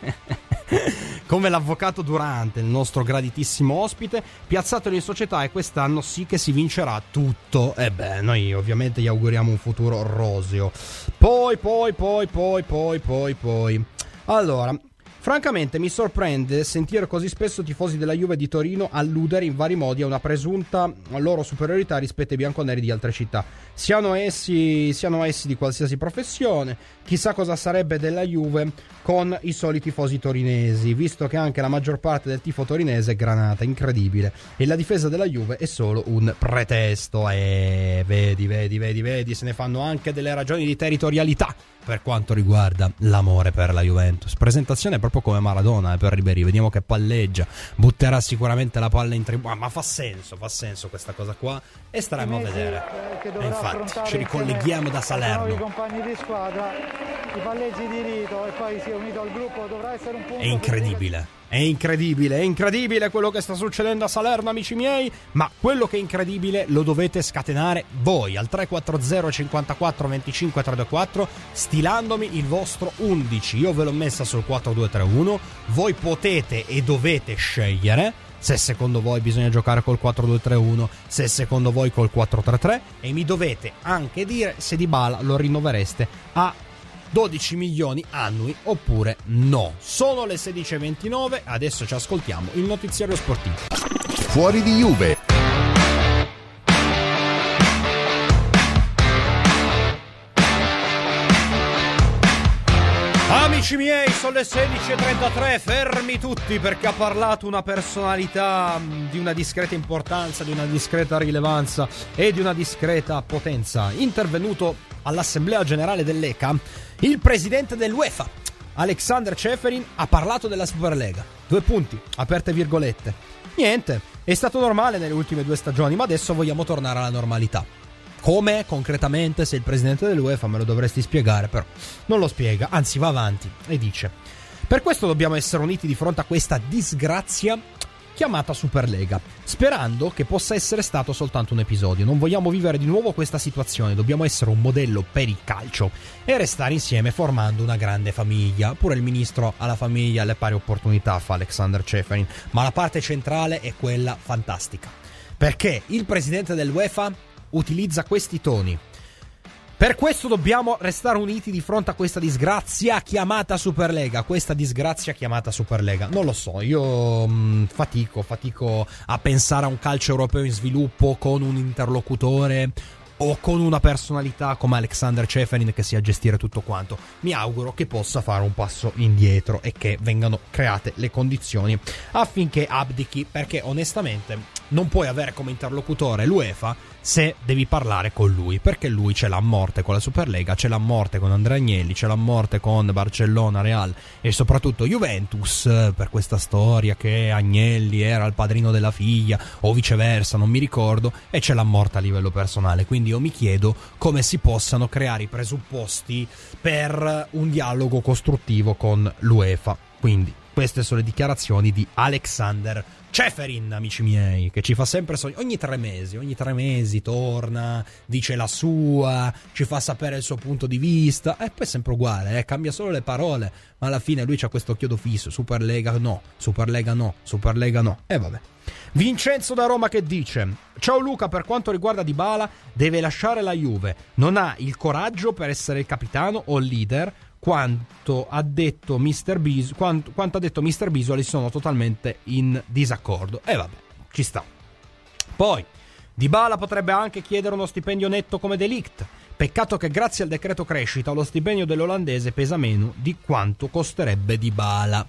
come l'avvocato Durante, il nostro graditissimo ospite, piazzatelo in società, e quest'anno sì che si vincerà tutto. E beh, noi ovviamente gli auguriamo un futuro roseo. Poi poi poi poi poi poi poi allora, francamente mi sorprende sentire così spesso tifosi della Juve di Torino alludere in vari modi a una presunta loro superiorità rispetto ai bianconeri di altre città, siano essi, siano essi di qualsiasi professione. Chissà cosa sarebbe della Juve con i soli tifosi torinesi, visto che anche la maggior parte del tifo torinese è granata, incredibile, e la difesa della Juve è solo un pretesto. E vedi, vedi, vedi, vedi, se ne fanno anche delle ragioni di territorialità per quanto riguarda l'amore per la Juventus. Presentazione proprio come Maradona eh, per Ribéry, vediamo che palleggia, butterà sicuramente la palla in tribuna, ma fa senso, fa senso questa cosa qua, e staremo a vedere. E infatti ci ricolleghiamo da Salerno. I compagni di squadra, i palleggi di rito, e poi si è unito al gruppo, dovrà essere un punto. È incredibile. È incredibile, è incredibile quello che sta succedendo a Salerno, amici miei, ma quello che è incredibile lo dovete scatenare voi al tre quattro zero cinquantaquattro venticinque trentaquattro, stilandomi il vostro undici. Io ve l'ho messa sul quattro due tre uno, voi potete e dovete scegliere se secondo voi bisogna giocare col quattro due tre uno, se secondo voi col quattro tre tre, e mi dovete anche dire se Dybala lo rinnovereste a dodici milioni annui oppure no. Sono le sedici e ventinove, adesso ci ascoltiamo il notiziario sportivo. Fuori di Juve. Amici miei, sono le sedici e trentatré, fermi tutti, perché ha parlato una personalità di una discreta importanza, di una discreta rilevanza e di una discreta potenza. Intervenuto all'Assemblea Generale dell'E C A, il presidente dell'UEFA, Alexander Ceferin, ha parlato della Superlega. Due punti, aperte virgolette. Niente, è stato normale nelle ultime due stagioni, ma adesso vogliamo tornare alla normalità. Come concretamente? Se il presidente dell'UEFA me lo dovresti spiegare, però non lo spiega, anzi va avanti e dice: Per questo dobbiamo essere uniti di fronte a questa disgrazia chiamata Superlega, sperando che possa essere stato soltanto un episodio. Non vogliamo vivere di nuovo questa situazione, dobbiamo essere un modello per il calcio e restare insieme formando una grande famiglia. Pure il ministro alla famiglia, alle pari opportunità, fa Alexander Ceferin, ma la parte centrale è quella fantastica, perché il presidente dell'UEFA utilizza questi toni. Per questo dobbiamo restare uniti di fronte a questa disgrazia chiamata Superlega. Questa disgrazia chiamata Superlega. Non lo so, io mh, fatico, fatico a pensare a un calcio europeo in sviluppo con un interlocutore o con una personalità come Alexander Ceferin che sia a gestire tutto quanto. Mi auguro che possa fare un passo indietro e che vengano create le condizioni affinché abdichi, perché onestamente non puoi avere come interlocutore l'UEFA se devi parlare con lui, perché lui ce l'ha a morte con la Superlega, ce l'ha a morte con Andrea Agnelli, ce l'ha a morte con Barcellona, Real e soprattutto Juventus, per questa storia che Agnelli era il padrino della figlia o viceversa, non mi ricordo, e ce l'ha a morte a livello personale. Quindi io mi chiedo come si possano creare i presupposti per un dialogo costruttivo con l'UEFA. Quindi queste sono le dichiarazioni di Alexander Ceferin, amici miei, che ci fa sempre sogni. Ogni tre mesi, ogni tre mesi torna, dice la sua, ci fa sapere il suo punto di vista, e poi è sempre uguale, eh? Cambia solo le parole, ma alla fine lui c'ha questo chiodo fisso: Superlega no, Superlega no, Superlega no, e vabbè. Vincenzo da Roma che dice: ciao Luca, per quanto riguarda Dybala deve lasciare la Juve, non ha il coraggio per essere il capitano o il leader. Quanto ha detto mister Bis- quanto, quanto ha detto mister Bisoli sono totalmente in disaccordo. E vabbè, ci sta. Poi Dybala potrebbe anche chiedere uno stipendio netto come De Ligt. Peccato che grazie al decreto crescita lo stipendio dell'olandese pesa meno di quanto costerebbe Dybala.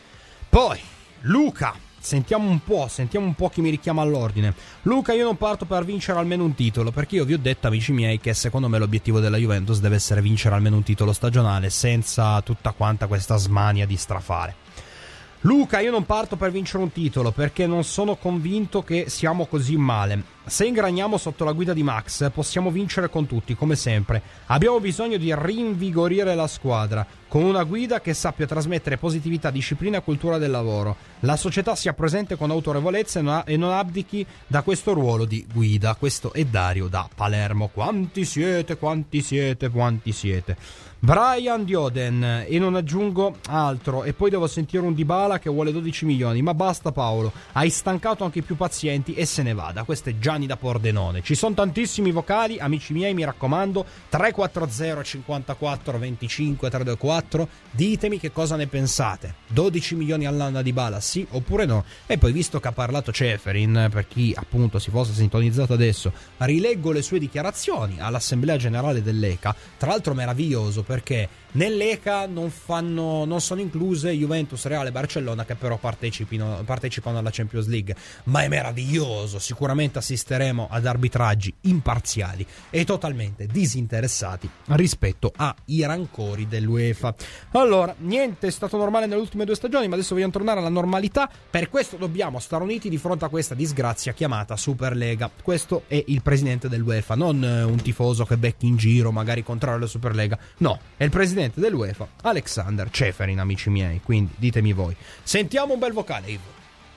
Poi Luca, sentiamo un po', sentiamo un po' chi mi richiama all'ordine. Luca, io non parto per vincere almeno un titolo, perché io vi ho detto, amici miei, che secondo me l'obiettivo della Juventus deve essere vincere almeno un titolo stagionale, senza tutta quanta questa smania di strafare. Luca, io non parto per vincere un titolo, perché non sono convinto che siamo così male. Se ingraniamo sotto la guida di Max, possiamo vincere con tutti, come sempre. Abbiamo bisogno di rinvigorire la squadra, con una guida che sappia trasmettere positività, disciplina e cultura del lavoro. La società sia presente con autorevolezza e non, ha, e non abdichi da questo ruolo di guida. Questo è Dario da Palermo. Quanti siete, quanti siete, quanti siete. Brian Dioden, e non aggiungo altro, e poi devo sentire un Dybala che vuole dodici milioni, ma basta Paolo, hai stancato anche i più pazienti e se ne vada. Questo è Gianni da Pordenone. Ci sono tantissimi vocali, amici miei, mi raccomando, tre quattro zero cinquantaquattro venticinque trecentoventiquattro, ditemi che cosa ne pensate. dodici milioni all'anno a Dybala, sì oppure no? E poi, visto che ha parlato Ceferin, per chi appunto si fosse sintonizzato adesso, rileggo le sue dichiarazioni all'Assemblea Generale dell'E C A, tra l'altro meraviglioso, perché nell'E C A non fanno, non sono incluse Juventus, Real e Barcellona, che però partecipino, partecipano alla Champions League, ma è meraviglioso. Sicuramente assisteremo ad arbitraggi imparziali e totalmente disinteressati rispetto ai rancori dell'UEFA. Allora, niente è stato normale nelle ultime due stagioni, ma adesso vogliamo tornare alla normalità. Per questo dobbiamo stare uniti di fronte a questa disgrazia chiamata Superlega. Questo è il presidente dell'UEFA, non un tifoso che becchi in giro magari contrario alla Superlega, no, è il presidente dell'UEFA, Alexander Ceferin, amici miei. Quindi ditemi voi. Sentiamo un bel vocale, Ivo.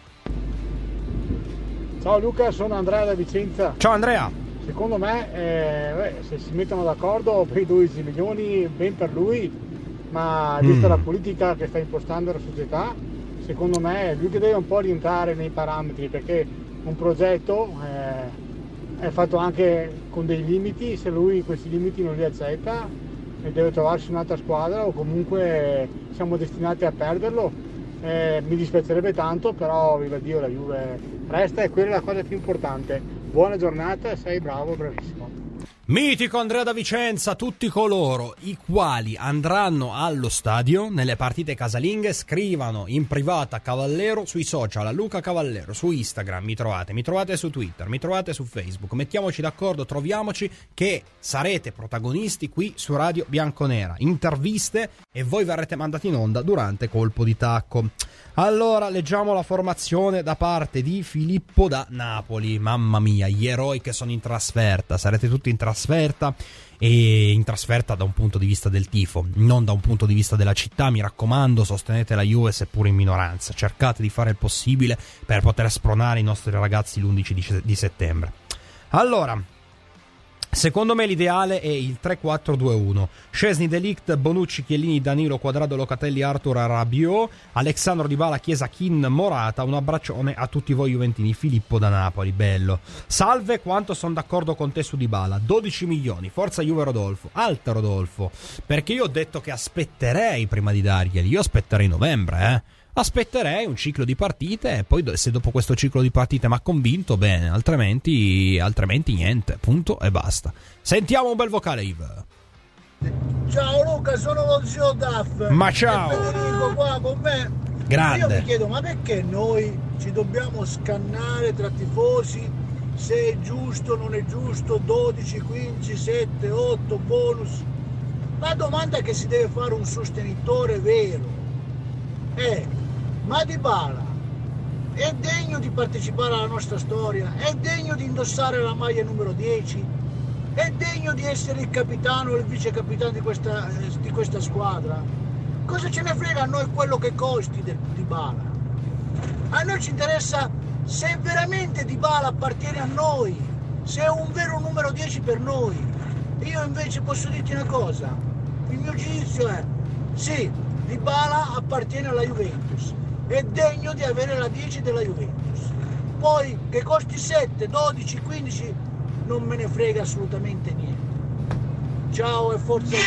Ciao Luca, sono Andrea da Vicenza. Ciao Andrea. Secondo me eh, beh, se si mettono d'accordo per i dodici milioni, ben per lui, ma vista mm. la politica che sta impostando la società, secondo me è lui che deve un po' rientrare nei parametri, perché un progetto eh, è fatto anche con dei limiti. Se lui questi limiti non li accetta e deve trovarsi un'altra squadra, o comunque siamo destinati a perderlo. Eh, mi dispiacerebbe tanto, però viva Dio, la Juve resta e quella è la cosa più importante. Buona giornata, sei bravo, bravissimo. Mitico Andrea da Vicenza. Tutti coloro i quali andranno allo stadio nelle partite casalinghe scrivano in privata Cavallero sui social, a Luca Cavallero su Instagram, mi trovate, mi trovate su Twitter, mi trovate su Facebook. Mettiamoci d'accordo, troviamoci, che sarete protagonisti qui su Radio Bianconera, interviste, e voi verrete mandati in onda durante Colpo di Tacco. Allora, leggiamo la formazione da parte di Filippo da Napoli. Mamma mia, gli eroi che sono in trasferta, sarete tutti in trasferta trasferta, e in trasferta da un punto di vista del tifo, non da un punto di vista della città. Mi raccomando, sostenete la Juve seppure in minoranza, cercate di fare il possibile per poter spronare i nostri ragazzi l'undici di settembre. Allora, secondo me l'ideale è il tre quattro due uno. Szczesny, De Ligt, Bonucci, Chiellini, Danilo, Quadrado, Locatelli, Arthur, Rabiot, Alexandro Dybala, Chiesa, Kin, Morata. Un abbraccione a tutti voi juventini. Filippo da Napoli, bello. Salve, quanto sono d'accordo con te su Dybala. dodici milioni, forza Juve Rodolfo. Alta Rodolfo, perché io ho detto che aspetterei prima di darglieli. Io aspetterei novembre, eh. Aspetterei un ciclo di partite e poi se dopo questo ciclo di partite mi ha convinto, bene, altrimenti, altrimenti niente, punto e basta. Sentiamo un bel vocale, Yves. Ciao Luca, sono lo zio Daff. Ma ciao. E Federico qua con me. Grande. Io mi chiedo, ma perché noi ci dobbiamo scannare tra tifosi se è giusto, non è giusto, dodici, quindici, sette, otto, bonus? La domanda che si deve fare un sostenitore vero è: ma Dybala è degno di partecipare alla nostra storia? È degno di indossare la maglia numero dieci? È degno di essere il capitano o il vice capitano di questa, di questa squadra? Cosa ce ne frega a noi quello che costi del Dybala? A noi ci interessa se veramente Dybala appartiene a noi, se è un vero numero dieci per noi. Io invece posso dirti una cosa: il mio giudizio è sì, Dybala appartiene alla Juventus, è degno di avere la dieci della Juventus. Poi che costi sette, dodici, quindici non me ne frega assolutamente niente. Ciao e forza.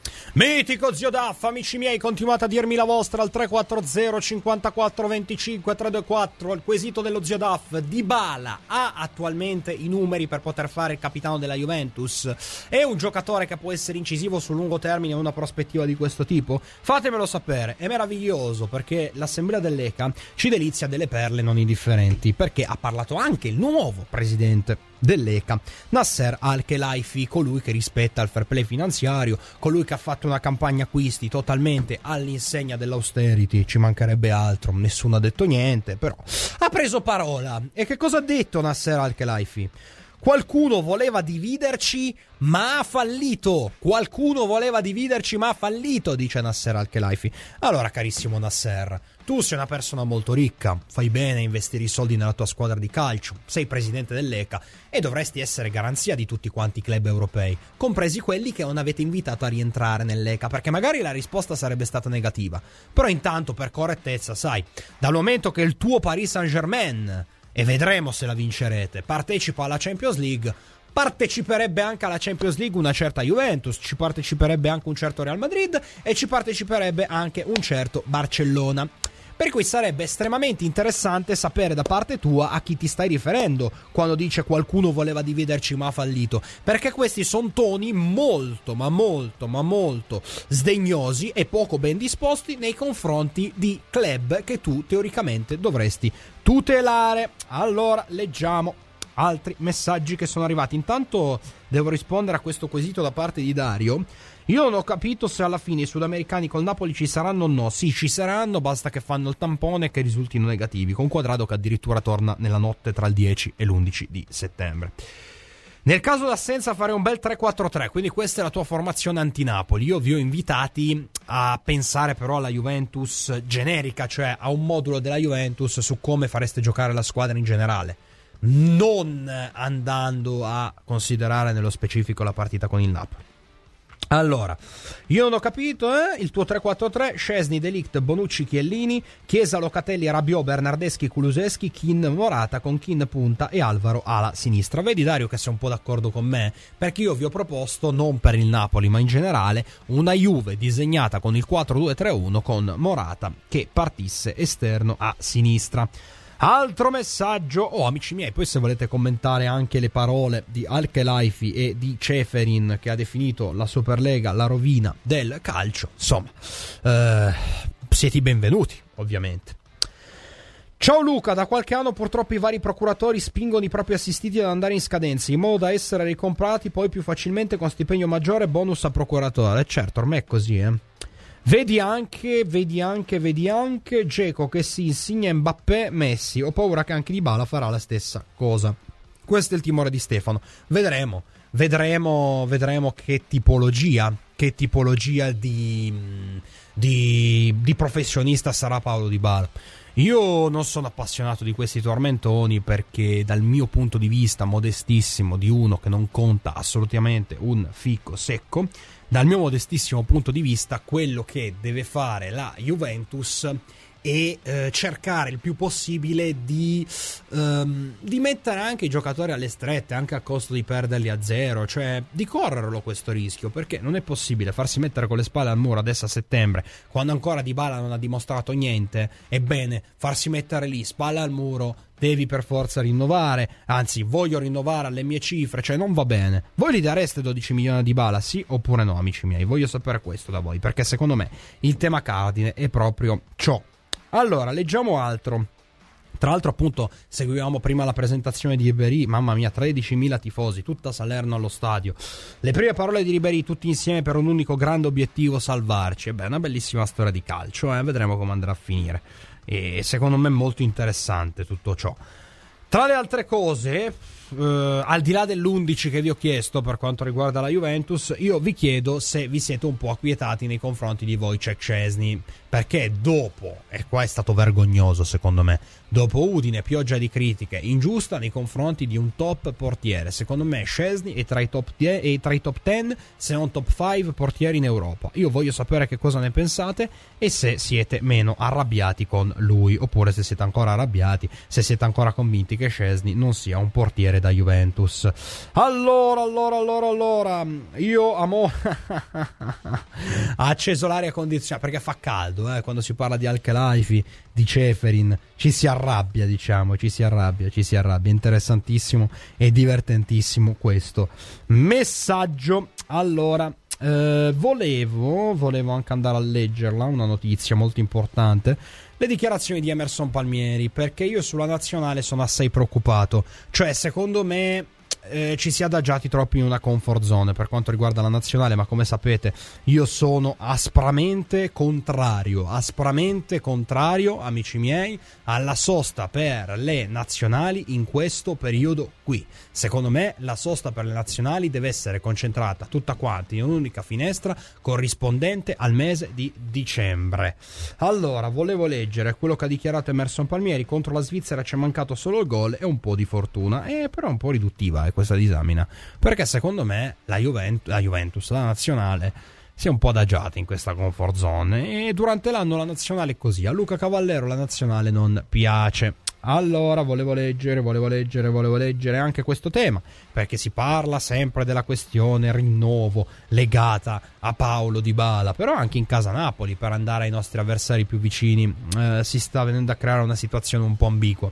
Mitico zio Daff, amici miei, continuate a dirmi la vostra al tre quattro zero cinquantaquattro venticinque trecentoventuquattro. Il quesito dello zio Daff: Dybala ha attualmente i numeri per poter fare il capitano della Juventus? È un giocatore che può essere incisivo sul lungo termine in una prospettiva di questo tipo? Fatemelo sapere, è meraviglioso perché l'assemblea dell'E C A ci delizia delle perle non indifferenti, perché ha parlato anche il nuovo presidente dell'E C A, Nasser Al-Khelaifi, colui che rispetta il fair play finanziario, colui che ha fatto una campagna acquisti totalmente all'insegna dell'austerity, ci mancherebbe altro, nessuno ha detto niente, però ha preso parola. E che cosa ha detto Nasser Al-Khelaifi? Qualcuno voleva dividerci ma ha fallito. Qualcuno voleva dividerci ma ha fallito, dice Nasser Al-Khelaifi. Allora, carissimo Nasser, tu sei una persona molto ricca, fai bene a investire i soldi nella tua squadra di calcio, sei presidente dell'E C A e dovresti essere garanzia di tutti quanti i club europei, compresi quelli che non avete invitato a rientrare nell'E C A, perché magari la risposta sarebbe stata negativa. Però intanto, per correttezza, sai, dal momento che il tuo Paris Saint-Germain, e vedremo se la vincerete, partecipa alla Champions League, parteciperebbe anche alla Champions League una certa Juventus, ci parteciperebbe anche un certo Real Madrid e ci parteciperebbe anche un certo Barcellona. Per cui sarebbe estremamente interessante sapere da parte tua a chi ti stai riferendo quando dice qualcuno voleva dividerci ma ha fallito, perché questi sono toni molto ma molto ma molto sdegnosi e poco ben disposti nei confronti di club che tu teoricamente dovresti tutelare. Allora, leggiamo altri messaggi che sono arrivati. Intanto devo rispondere a questo quesito da parte di Dario. Io non ho capito se alla fine i sudamericani col Napoli ci saranno o no. Sì, ci saranno, basta che fanno il tampone e che risultino negativi, con Quadrado che addirittura torna nella notte tra il dieci e l'undici di settembre. Nel caso d'assenza farei un bel tre quattro tre, quindi questa è la tua formazione anti-Napoli. Io vi ho invitati a pensare però alla Juventus generica, cioè a un modulo della Juventus su come fareste giocare la squadra in generale, non andando a considerare nello specifico la partita con il Napoli. Allora, io non ho capito, eh? Il tuo tre quattro tre: Szczesny, De Ligt, Bonucci, Chiellini, Chiesa, Locatelli, Rabiot, Bernardeschi, Kulusevski, Kin, Morata, con Kin punta e Alvaro ala sinistra. Vedi Dario che sei un po' d'accordo con me, perché io vi ho proposto, non per il Napoli ma in generale, una Juve disegnata con il quattro due tre uno con Morata che partisse esterno a sinistra. Altro messaggio, oh amici miei, poi se volete commentare anche le parole di Al-Khelaifi e di Ceferin, che ha definito la Superlega la rovina del calcio, insomma, eh, siete i benvenuti ovviamente. Ciao Luca, da qualche anno purtroppo i vari procuratori spingono i propri assistiti ad andare in scadenza in modo da essere ricomprati poi più facilmente con stipendio maggiore e bonus a procuratore. Certo, ormai è così, eh. Vedi anche, vedi anche, vedi anche Dzeko che si insigna Mbappé, Messi. Ho paura che anche Dybala farà la stessa cosa. Questo è il timore di Stefano. Vedremo, vedremo, vedremo che tipologia, che tipologia di, di, di professionista sarà Paulo Dybala. Io non sono appassionato di questi tormentoni perché dal mio punto di vista modestissimo, di uno che non conta assolutamente un fico secco, dal mio modestissimo punto di vista quello che deve fare la Juventus e eh, cercare il più possibile di, ehm, di mettere anche i giocatori alle strette, anche a costo di perderli a zero, cioè di correrlo questo rischio, perché non è possibile farsi mettere con le spalle al muro adesso a settembre, quando ancora Dybala non ha dimostrato niente. Ebbene, farsi mettere lì, spalle al muro, devi per forza rinnovare, anzi voglio rinnovare alle mie cifre, cioè non va bene. Voi gli dareste dodici milioni a Dybala, sì oppure no, amici miei? Voglio sapere questo da voi, perché secondo me il tema cardine è proprio ciò. Allora, leggiamo altro. Tra l'altro, appunto, seguivamo prima la presentazione di Ribéry. Mamma mia, tredicimila tifosi, tutta Salerno allo stadio. Le prime parole di Ribéry, tutti insieme per un unico grande obiettivo: salvarci. E beh, una bellissima storia di calcio, eh? Vedremo come andrà a finire. E secondo me è molto interessante tutto ciò. Tra le altre cose, eh, al di là dell'undici che vi ho chiesto per quanto riguarda la Juventus, io vi chiedo se vi siete un po' acquietati nei confronti di Wojciech Szczęsny, perché dopo, e qua è stato vergognoso secondo me, dopo Udine, pioggia di critiche ingiusta nei confronti di un top portiere. Secondo me Szczęsny è tra i top dieci, è tra i top dieci, se non top cinque portieri in Europa. Io voglio sapere che cosa ne pensate e se siete meno arrabbiati con lui, oppure se siete ancora arrabbiati, se siete ancora convinti che Szczęsny non sia un portiere da Juventus. Allora, allora, allora, allora, io amo ha acceso l'aria condizionata perché fa caldo. Eh, quando si parla di Al-Khelaifi, di Ceferin, ci si arrabbia, diciamo, ci si arrabbia, ci si arrabbia. Interessantissimo e divertentissimo questo messaggio. Allora, eh, volevo, volevo anche andare a leggerla, una notizia molto importante. Le dichiarazioni di Emerson Palmieri, perché io sulla nazionale sono assai preoccupato. Cioè, secondo me Eh, ci si è adagiati troppo in una comfort zone per quanto riguarda la nazionale, ma come sapete io sono aspramente contrario, aspramente contrario, amici miei, alla sosta per le nazionali in questo periodo qui. Secondo me la sosta per le nazionali deve essere concentrata tutta quanti in un'unica finestra corrispondente al mese di dicembre. Allora, volevo leggere quello che ha dichiarato Emerson Palmieri: contro la Svizzera ci è mancato solo il gol e un po' di fortuna, e però è un po' riduttiva eh, questa disamina, perché secondo me la Juventus, la Juventus, la nazionale si è un po' adagiata in questa comfort zone, e durante l'anno la nazionale è così. A Luca Cavallero la nazionale non piace. Allora, volevo leggere, volevo leggere, volevo leggere anche questo tema, perché si parla sempre della questione rinnovo legata a Paulo Dybala, però anche in casa Napoli, per andare ai nostri avversari più vicini, eh, si sta venendo a creare una situazione un po' ambigua.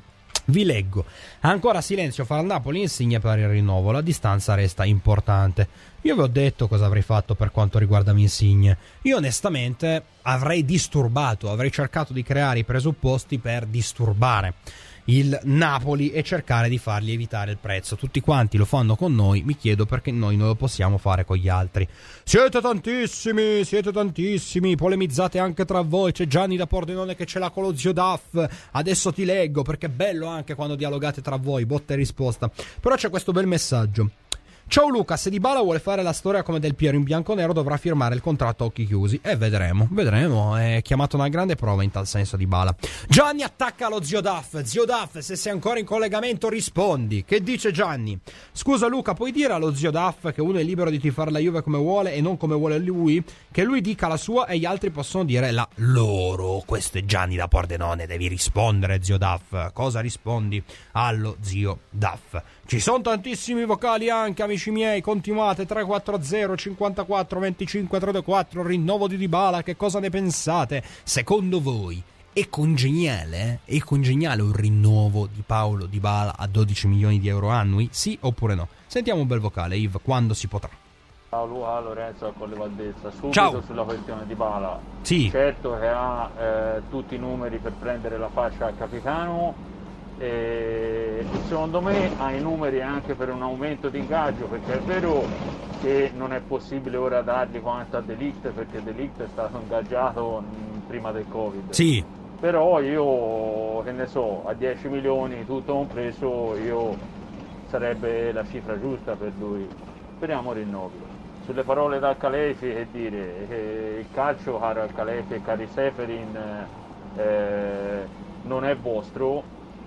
Vi leggo: ancora silenzio fra Napoli e Insigne per il rinnovo, la distanza resta importante. Io vi ho detto cosa avrei fatto per quanto riguarda Insigne. Io onestamente avrei disturbato, avrei cercato di creare i presupposti per disturbare il Napoli e cercare di fargli evitare il prezzo. Tutti quanti lo fanno con noi, mi chiedo perché noi non lo possiamo fare con gli altri. Siete tantissimi, siete tantissimi, polemizzate anche tra voi. C'è Gianni da Pordenone che ce l'ha con lo zio Daff, adesso ti leggo perché è bello anche quando dialogate tra voi, botta e risposta. Però c'è questo bel messaggio: ciao Luca, se Dybala vuole fare la storia come Del Piero in bianconero dovrà firmare il contratto a occhi chiusi, e vedremo, vedremo, è chiamato una grande prova in tal senso Dybala. Gianni attacca lo zio Daff. Zio Daff, se sei ancora in collegamento rispondi. Che dice Gianni? Scusa Luca, puoi dire allo zio Daff che uno è libero di tifare la Juve come vuole e non come vuole lui? Che lui dica la sua e gli altri possono dire la loro. Questo è Gianni da Pordenone, devi rispondere zio Daff. Cosa rispondi allo zio Daff? Ci sono tantissimi vocali anche, amici miei, continuate. Tre quattro zero cinquantaquattro venticinque trentaquattro, rinnovo di Dybala, che cosa ne pensate? Secondo voi è congeniale? È congeniale un rinnovo di Paulo Dybala a dodici milioni di euro annui? Sì oppure no? Sentiamo un bel vocale, Yves, quando si potrà. Ciao Luca, Lorenzo a Colle Valdezza. Subito Ciao. Sulla questione di Dybala. Sì. Certo che ha eh, tutti i numeri per prendere la fascia al capitano, e secondo me ha i numeri anche per un aumento di ingaggio, perché è vero che non è possibile ora dargli quanto a De Ligt, perché De Ligt è stato ingaggiato prima del Covid. Sì. Però io, che ne so, a dieci milioni tutto compreso, io sarebbe la cifra giusta per lui. Speriamo rinnovi. Sulle parole da Al-Khelaifi, che dire, che il calcio, caro Al-Khelaifi e cari Ceferin, eh, non è vostro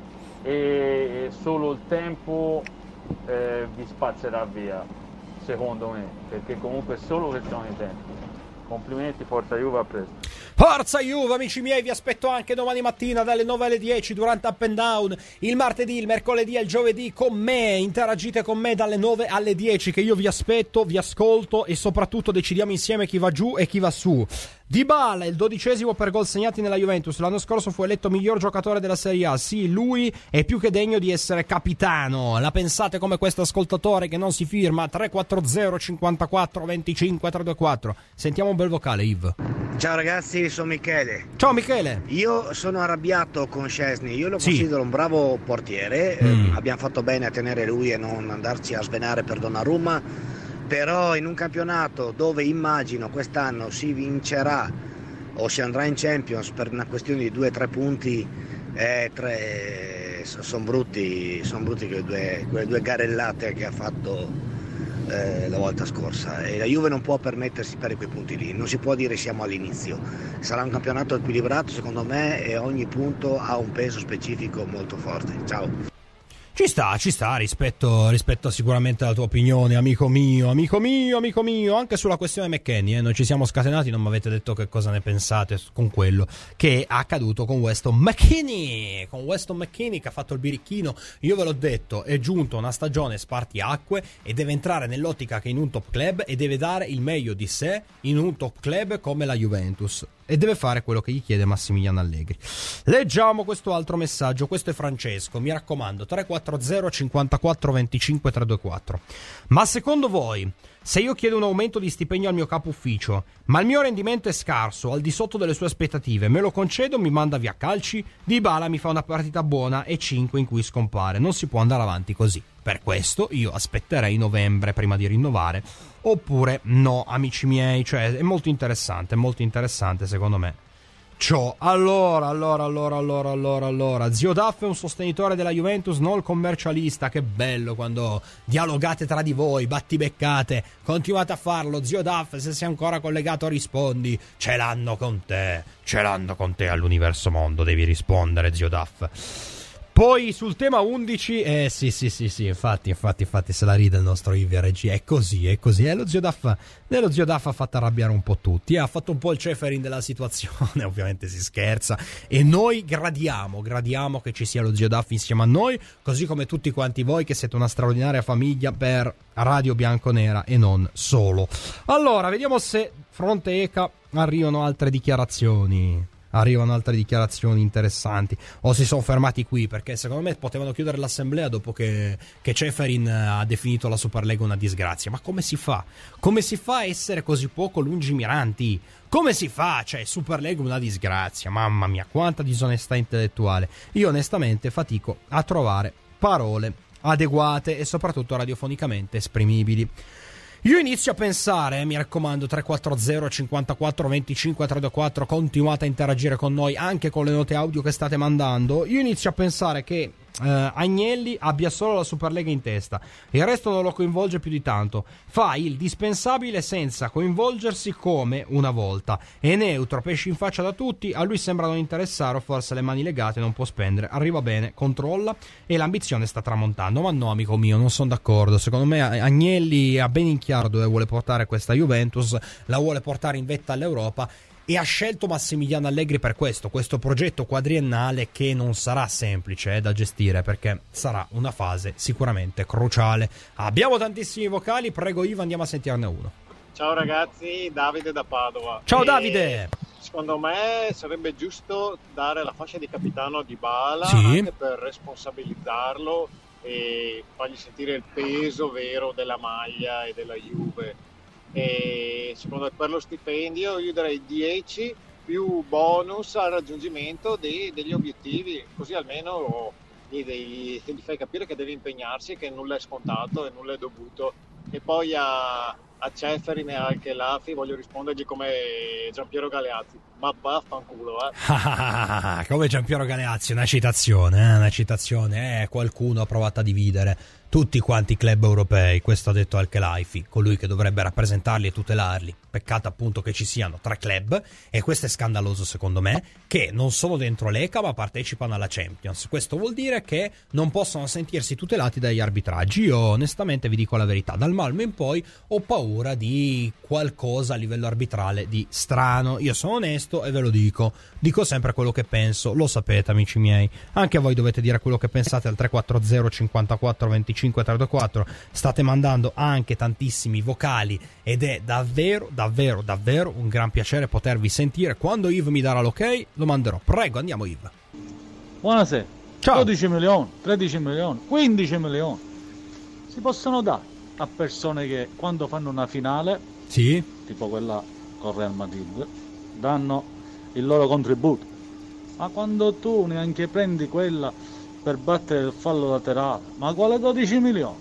e solo il tempo eh, vi spazzerà via, secondo me, perché comunque è solo questione di tempo. Complimenti, forza Juve, a presto. Forza Juve, amici miei, vi aspetto anche domani mattina dalle nove alle dieci durante Up and Down, il martedì, il mercoledì e il giovedì con me. Interagite con me dalle nove alle dieci, che io vi aspetto, vi ascolto e soprattutto decidiamo insieme chi va giù e chi va su. Dybala, il dodicesimo per gol segnati nella Juventus, l'anno scorso fu eletto miglior giocatore della Serie A. Sì, lui è più che degno di essere capitano. La pensate come questo ascoltatore che non si firma? Tre quattro zero cinquantaquattro venticinque trecentoventiquattro. Sentiamo un bel vocale, Yves. Ciao ragazzi, sono Michele. Ciao Michele. Io sono arrabbiato con Szczęsny, io lo Sì. considero un bravo portiere, Mm. eh, abbiamo fatto bene a tenere lui e non andarci a svenare per Donnarumma. Però in un campionato dove immagino quest'anno si vincerà o si andrà in Champions per una questione di due o tre punti, eh, tre, sono brutti, son brutti quelle due, quelle due garellate che ha fatto eh, la volta scorsa, e la Juve non può permettersi di perdere quei punti lì, non si può dire siamo all'inizio. Sarà un campionato equilibrato secondo me e ogni punto ha un peso specifico molto forte. Ciao. Ci sta, ci sta, rispetto, rispetto sicuramente alla tua opinione, amico mio, amico mio, amico mio, anche sulla questione McKennie, eh, noi ci siamo scatenati, non mi avete detto che cosa ne pensate con quello che è accaduto con Weston McKennie, con Weston McKennie che ha fatto il birichino. Io ve l'ho detto, è giunto una stagione spartiacque e deve entrare nell'ottica che in un top club e deve dare il meglio di sé in un top club come la Juventus. E deve fare quello che gli chiede Massimiliano Allegri. Leggiamo questo altro messaggio. Questo è Francesco. Mi raccomando, tre quattro zero cinquantaquattro venticinque trecentoventiquattro. Ma secondo voi, se io chiedo un aumento di stipendio al mio capo ufficio, ma il mio rendimento è scarso, al di sotto delle sue aspettative, me lo concedo, mi manda via calci? Dybala mi fa una partita buona e cinque in cui scompare. Non si può andare avanti così. Per questo io aspetterei novembre prima di rinnovare. Oppure no, amici miei, cioè è molto interessante, molto interessante secondo me. Ciò, allora, allora, allora, allora, allora, allora, Zio Daff è un sostenitore della Juventus, non il commercialista. Che bello quando dialogate tra di voi, battibeccate, continuate a farlo. Zio Daff, se sei ancora collegato rispondi, ce l'hanno con te, ce l'hanno con te all'universo mondo, devi rispondere Zio Daff. Poi sul tema undici, eh sì sì sì sì, infatti infatti infatti se la ride il nostro Ivia Regia, è così, è così, eh, lo Zio Daff, nello Zio Daff ha fatto arrabbiare un po' tutti, eh, ha fatto un po' il Ceferin della situazione, ovviamente si scherza, e noi gradiamo, gradiamo che ci sia lo Zio Daff insieme a noi, così come tutti quanti voi che siete una straordinaria famiglia per Radio Bianconera e non solo. Allora, vediamo se fronte E C A arrivano altre dichiarazioni. Arrivano altre dichiarazioni interessanti o si sono fermati qui, perché secondo me potevano chiudere l'assemblea dopo che, che Ceferin ha definito la Superlega una disgrazia. Ma come si fa? Come si fa a essere così poco lungimiranti? Come si fa? Cioè, Superlega una disgrazia, mamma mia, quanta disonestà intellettuale. Io onestamente fatico a trovare parole adeguate e soprattutto radiofonicamente esprimibili. Io inizio a pensare, mi raccomando, tre quattro zero cinquantaquattro venticinque trentaquattro, continuate a interagire con noi anche con le note audio che state mandando. Io inizio a pensare che Uh, Agnelli abbia solo la Superlega in testa, il resto non lo coinvolge più di tanto, fa il dispensabile senza coinvolgersi come una volta, è neutro, pesce in faccia da tutti, a lui sembra non interessare o forse le mani legate, non può spendere, arriva bene, controlla e l'ambizione sta tramontando. Ma no, amico mio, non sono d'accordo. Secondo me Agnelli ha ben in chiaro dove vuole portare questa Juventus, la vuole portare in vetta all'Europa e ha scelto Massimiliano Allegri per questo, questo progetto quadriennale che non sarà semplice eh, da gestire, perché sarà una fase sicuramente cruciale. Abbiamo tantissimi vocali, prego Ivo, andiamo a sentirne uno. Ciao ragazzi, Davide da Padova. Ciao e Davide! Secondo me sarebbe giusto dare la fascia di capitano a Dybala, sì, anche per responsabilizzarlo e fargli sentire il peso vero della maglia e della Juve. E secondo me per lo stipendio io darei dieci più bonus al raggiungimento dei, degli obiettivi, così almeno gli, gli, gli fai capire che deve impegnarsi e che nulla è scontato e nulla è dovuto. E poi a, a Ceferin e anche Lafi voglio rispondergli come Giampiero Galeazzi, ma vaffanculo eh. Come Giampiero Galeazzi, una citazione, eh? una citazione, eh? Qualcuno ha provato a dividere tutti quanti i club europei, questo ha detto Al-Khelaifi, colui che dovrebbe rappresentarli e tutelarli. Peccato appunto che ci siano tre club, e questo è scandaloso secondo me, che non sono dentro l'E C A ma partecipano alla Champions. Questo vuol dire che non possono sentirsi tutelati dagli arbitraggi. Io onestamente vi dico la verità, dal Malmo in poi ho paura di qualcosa a livello arbitrale di strano. Io sono onesto e ve lo dico, dico sempre quello che penso, lo sapete amici miei, anche voi dovete dire quello che pensate al tre quattro zero cinquantaquattro venticinque trecentoquarantaquattro. State mandando anche tantissimi vocali ed è davvero davvero davvero un gran piacere potervi sentire. Quando Yves mi darà l'ok lo manderò. Prego, andiamo Yves. Buonasera. Ciao. dodici milioni, tredici milioni, quindici milioni si possono dare a persone che quando fanno una finale, sì, tipo quella con Real Madrid, danno il loro contributo. Ma quando tu neanche prendi quella per battere il fallo laterale, ma quale dodici milioni?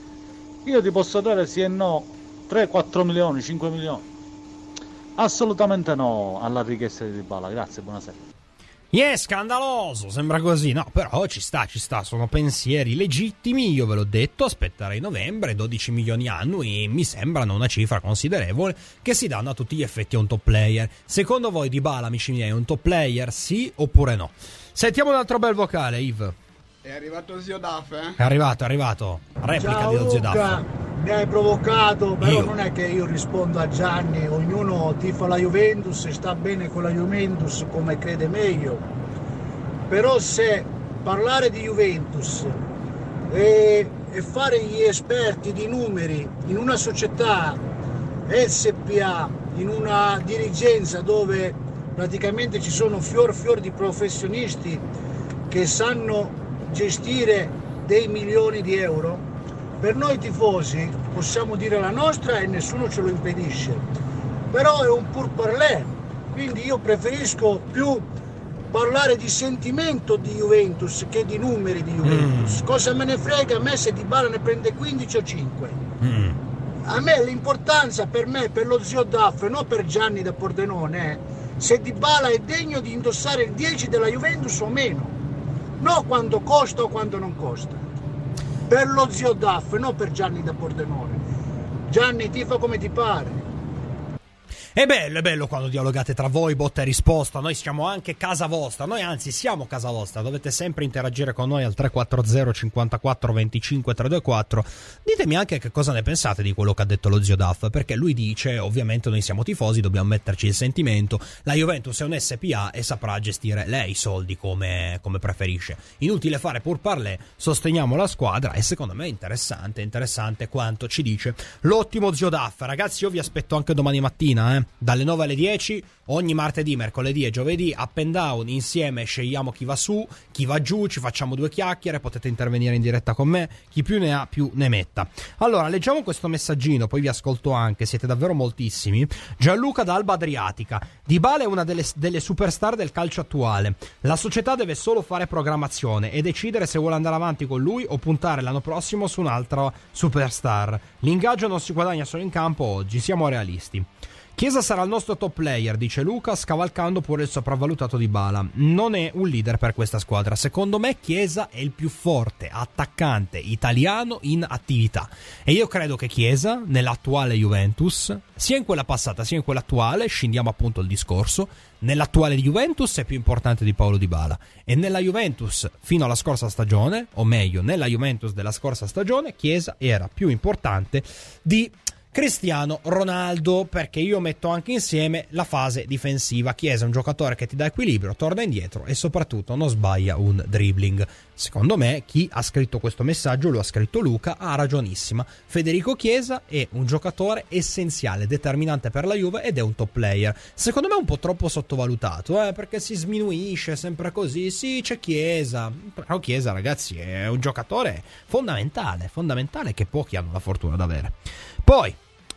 Io ti posso dare sì e no tre quattro milioni, cinque milioni. Assolutamente no alla richiesta di Dybala. Grazie, buonasera. Yes, scandaloso, sembra così. No, però ci sta, ci sta, sono pensieri legittimi, io ve l'ho detto, aspetterei novembre, dodici milioni annui mi sembrano una cifra considerevole che si danno a tutti gli effetti a un top player. Secondo voi Dybala, amici miei, è un top player, sì oppure no? Sentiamo un altro bel vocale, Yves. È arrivato Zio Daf, eh? È arrivato, è arrivato. Replica Ciao, dello Zio Luca, Daf. mi hai provocato, però Io. non è che io rispondo a Gianni, ognuno tifa la Juventus e sta bene con la Juventus come crede meglio. Però se parlare di Juventus e, e fare gli esperti di numeri in una società S P A, in una dirigenza dove praticamente ci sono fior fior di professionisti che sanno gestire dei milioni di euro, per noi tifosi possiamo dire la nostra e nessuno ce lo impedisce, però è un pur parler, quindi io preferisco più parlare di sentimento di Juventus che di numeri di Juventus. Mm. Cosa me ne frega a me se Dybala ne prende quindici o cinque? Mm. A me l'importanza per me, per lo Zio Daf, non per Gianni da Pordenone, è se Dybala è degno di indossare il dieci della Juventus o meno. No quando costa o quando non costa. Per lo Zio Daf, non per Gianni da Pordenone. Gianni, tifa come ti pare. È bello, è bello quando dialogate tra voi, botta e risposta. Noi siamo anche casa vostra, noi anzi siamo casa vostra. Dovete sempre interagire con noi al tre quattro zero cinquantaquattro venticinque trecentoquarantaquattro. Ditemi anche che cosa ne pensate di quello che ha detto lo Zio Daf, perché lui dice, ovviamente noi siamo tifosi, dobbiamo metterci il sentimento. La Juventus è un S P A e saprà gestire lei i soldi come, come preferisce. Inutile fare pur parler, sosteniamo la squadra. E secondo me è interessante, interessante quanto ci dice l'ottimo Zio Daf. Ragazzi, io vi aspetto anche domani mattina, eh dalle nove alle dieci, ogni martedì, mercoledì e giovedì, up and down, insieme scegliamo chi va su, chi va giù, ci facciamo due chiacchiere, potete intervenire in diretta con me, chi più ne ha più ne metta. Allora, leggiamo questo messaggino, poi vi ascolto anche, siete davvero moltissimi. Gianluca da Alba Adriatica: Dybala è una delle, delle superstar del calcio attuale, la società deve solo fare programmazione e decidere se vuole andare avanti con lui o puntare l'anno prossimo su un'altra superstar. L'ingaggio non si guadagna solo in campo oggi, siamo realisti. Chiesa sarà il nostro top player, dice Luca, scavalcando pure il sopravvalutato Dybala. Non è un leader per questa squadra. Secondo me Chiesa è il più forte attaccante italiano in attività. E io credo che Chiesa, nell'attuale Juventus, sia in quella passata sia in quella attuale, scendiamo appunto il discorso, nell'attuale Juventus è più importante di Paulo Dybala. E nella Juventus fino alla scorsa stagione, o meglio, nella Juventus della scorsa stagione, Chiesa era più importante di Cristiano Ronaldo, perché io metto anche insieme la fase difensiva. Chiesa è un giocatore che ti dà equilibrio, torna indietro e soprattutto non sbaglia un dribbling. Secondo me chi ha scritto questo messaggio, lo ha scritto Luca, ha ragionissima. Federico Chiesa è un giocatore essenziale, determinante per la Juve ed è un top player. Secondo me è un po' troppo sottovalutato, eh, perché si sminuisce sempre così. Sì, c'è Chiesa, però Chiesa, ragazzi, è un giocatore fondamentale, fondamentale che pochi hanno la fortuna di avere. Poi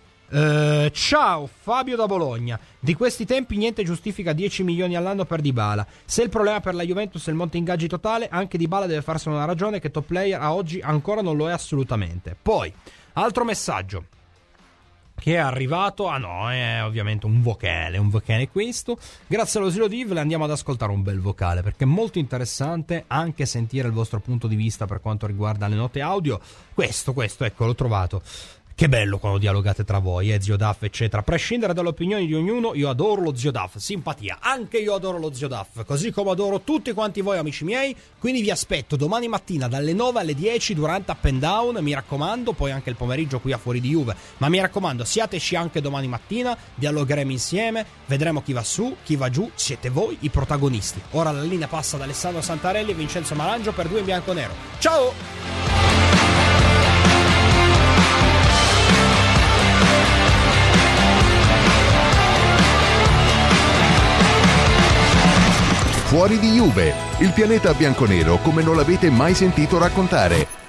Uh, ciao Fabio da Bologna: di questi tempi niente giustifica dieci milioni all'anno per Dybala. Se il problema per la Juventus è il monte ingaggi totale, anche Dybala deve farsene una ragione che top player a oggi ancora non lo è assolutamente. Poi altro messaggio: che è arrivato. Ah no, è ovviamente un vocale, un vocale questo. Grazie allo Zero Div le andiamo ad ascoltare un bel vocale, perché è molto interessante anche sentire il vostro punto di vista per quanto riguarda le note audio. Questo, questo, ecco, l'ho trovato. Che bello quando dialogate tra voi, eh, Zio Duff, eccetera. A prescindere dalle opinioni di ognuno, io adoro lo Zio Duff, simpatia. Anche io adoro lo Zio Duff, così come adoro tutti quanti voi, amici miei. Quindi vi aspetto domani mattina dalle nove alle dieci durante Up and Down, mi raccomando, poi anche il pomeriggio qui a Fuori di Juve. Ma mi raccomando, siateci anche domani mattina, dialogheremo insieme, vedremo chi va su, chi va giù, siete voi i protagonisti. Ora la linea passa ad Alessandro Santarelli e Vincenzo Marangio per Due in Bianco e Nero. Ciao! Fuori di Juve, il pianeta bianconero come non l'avete mai sentito raccontare.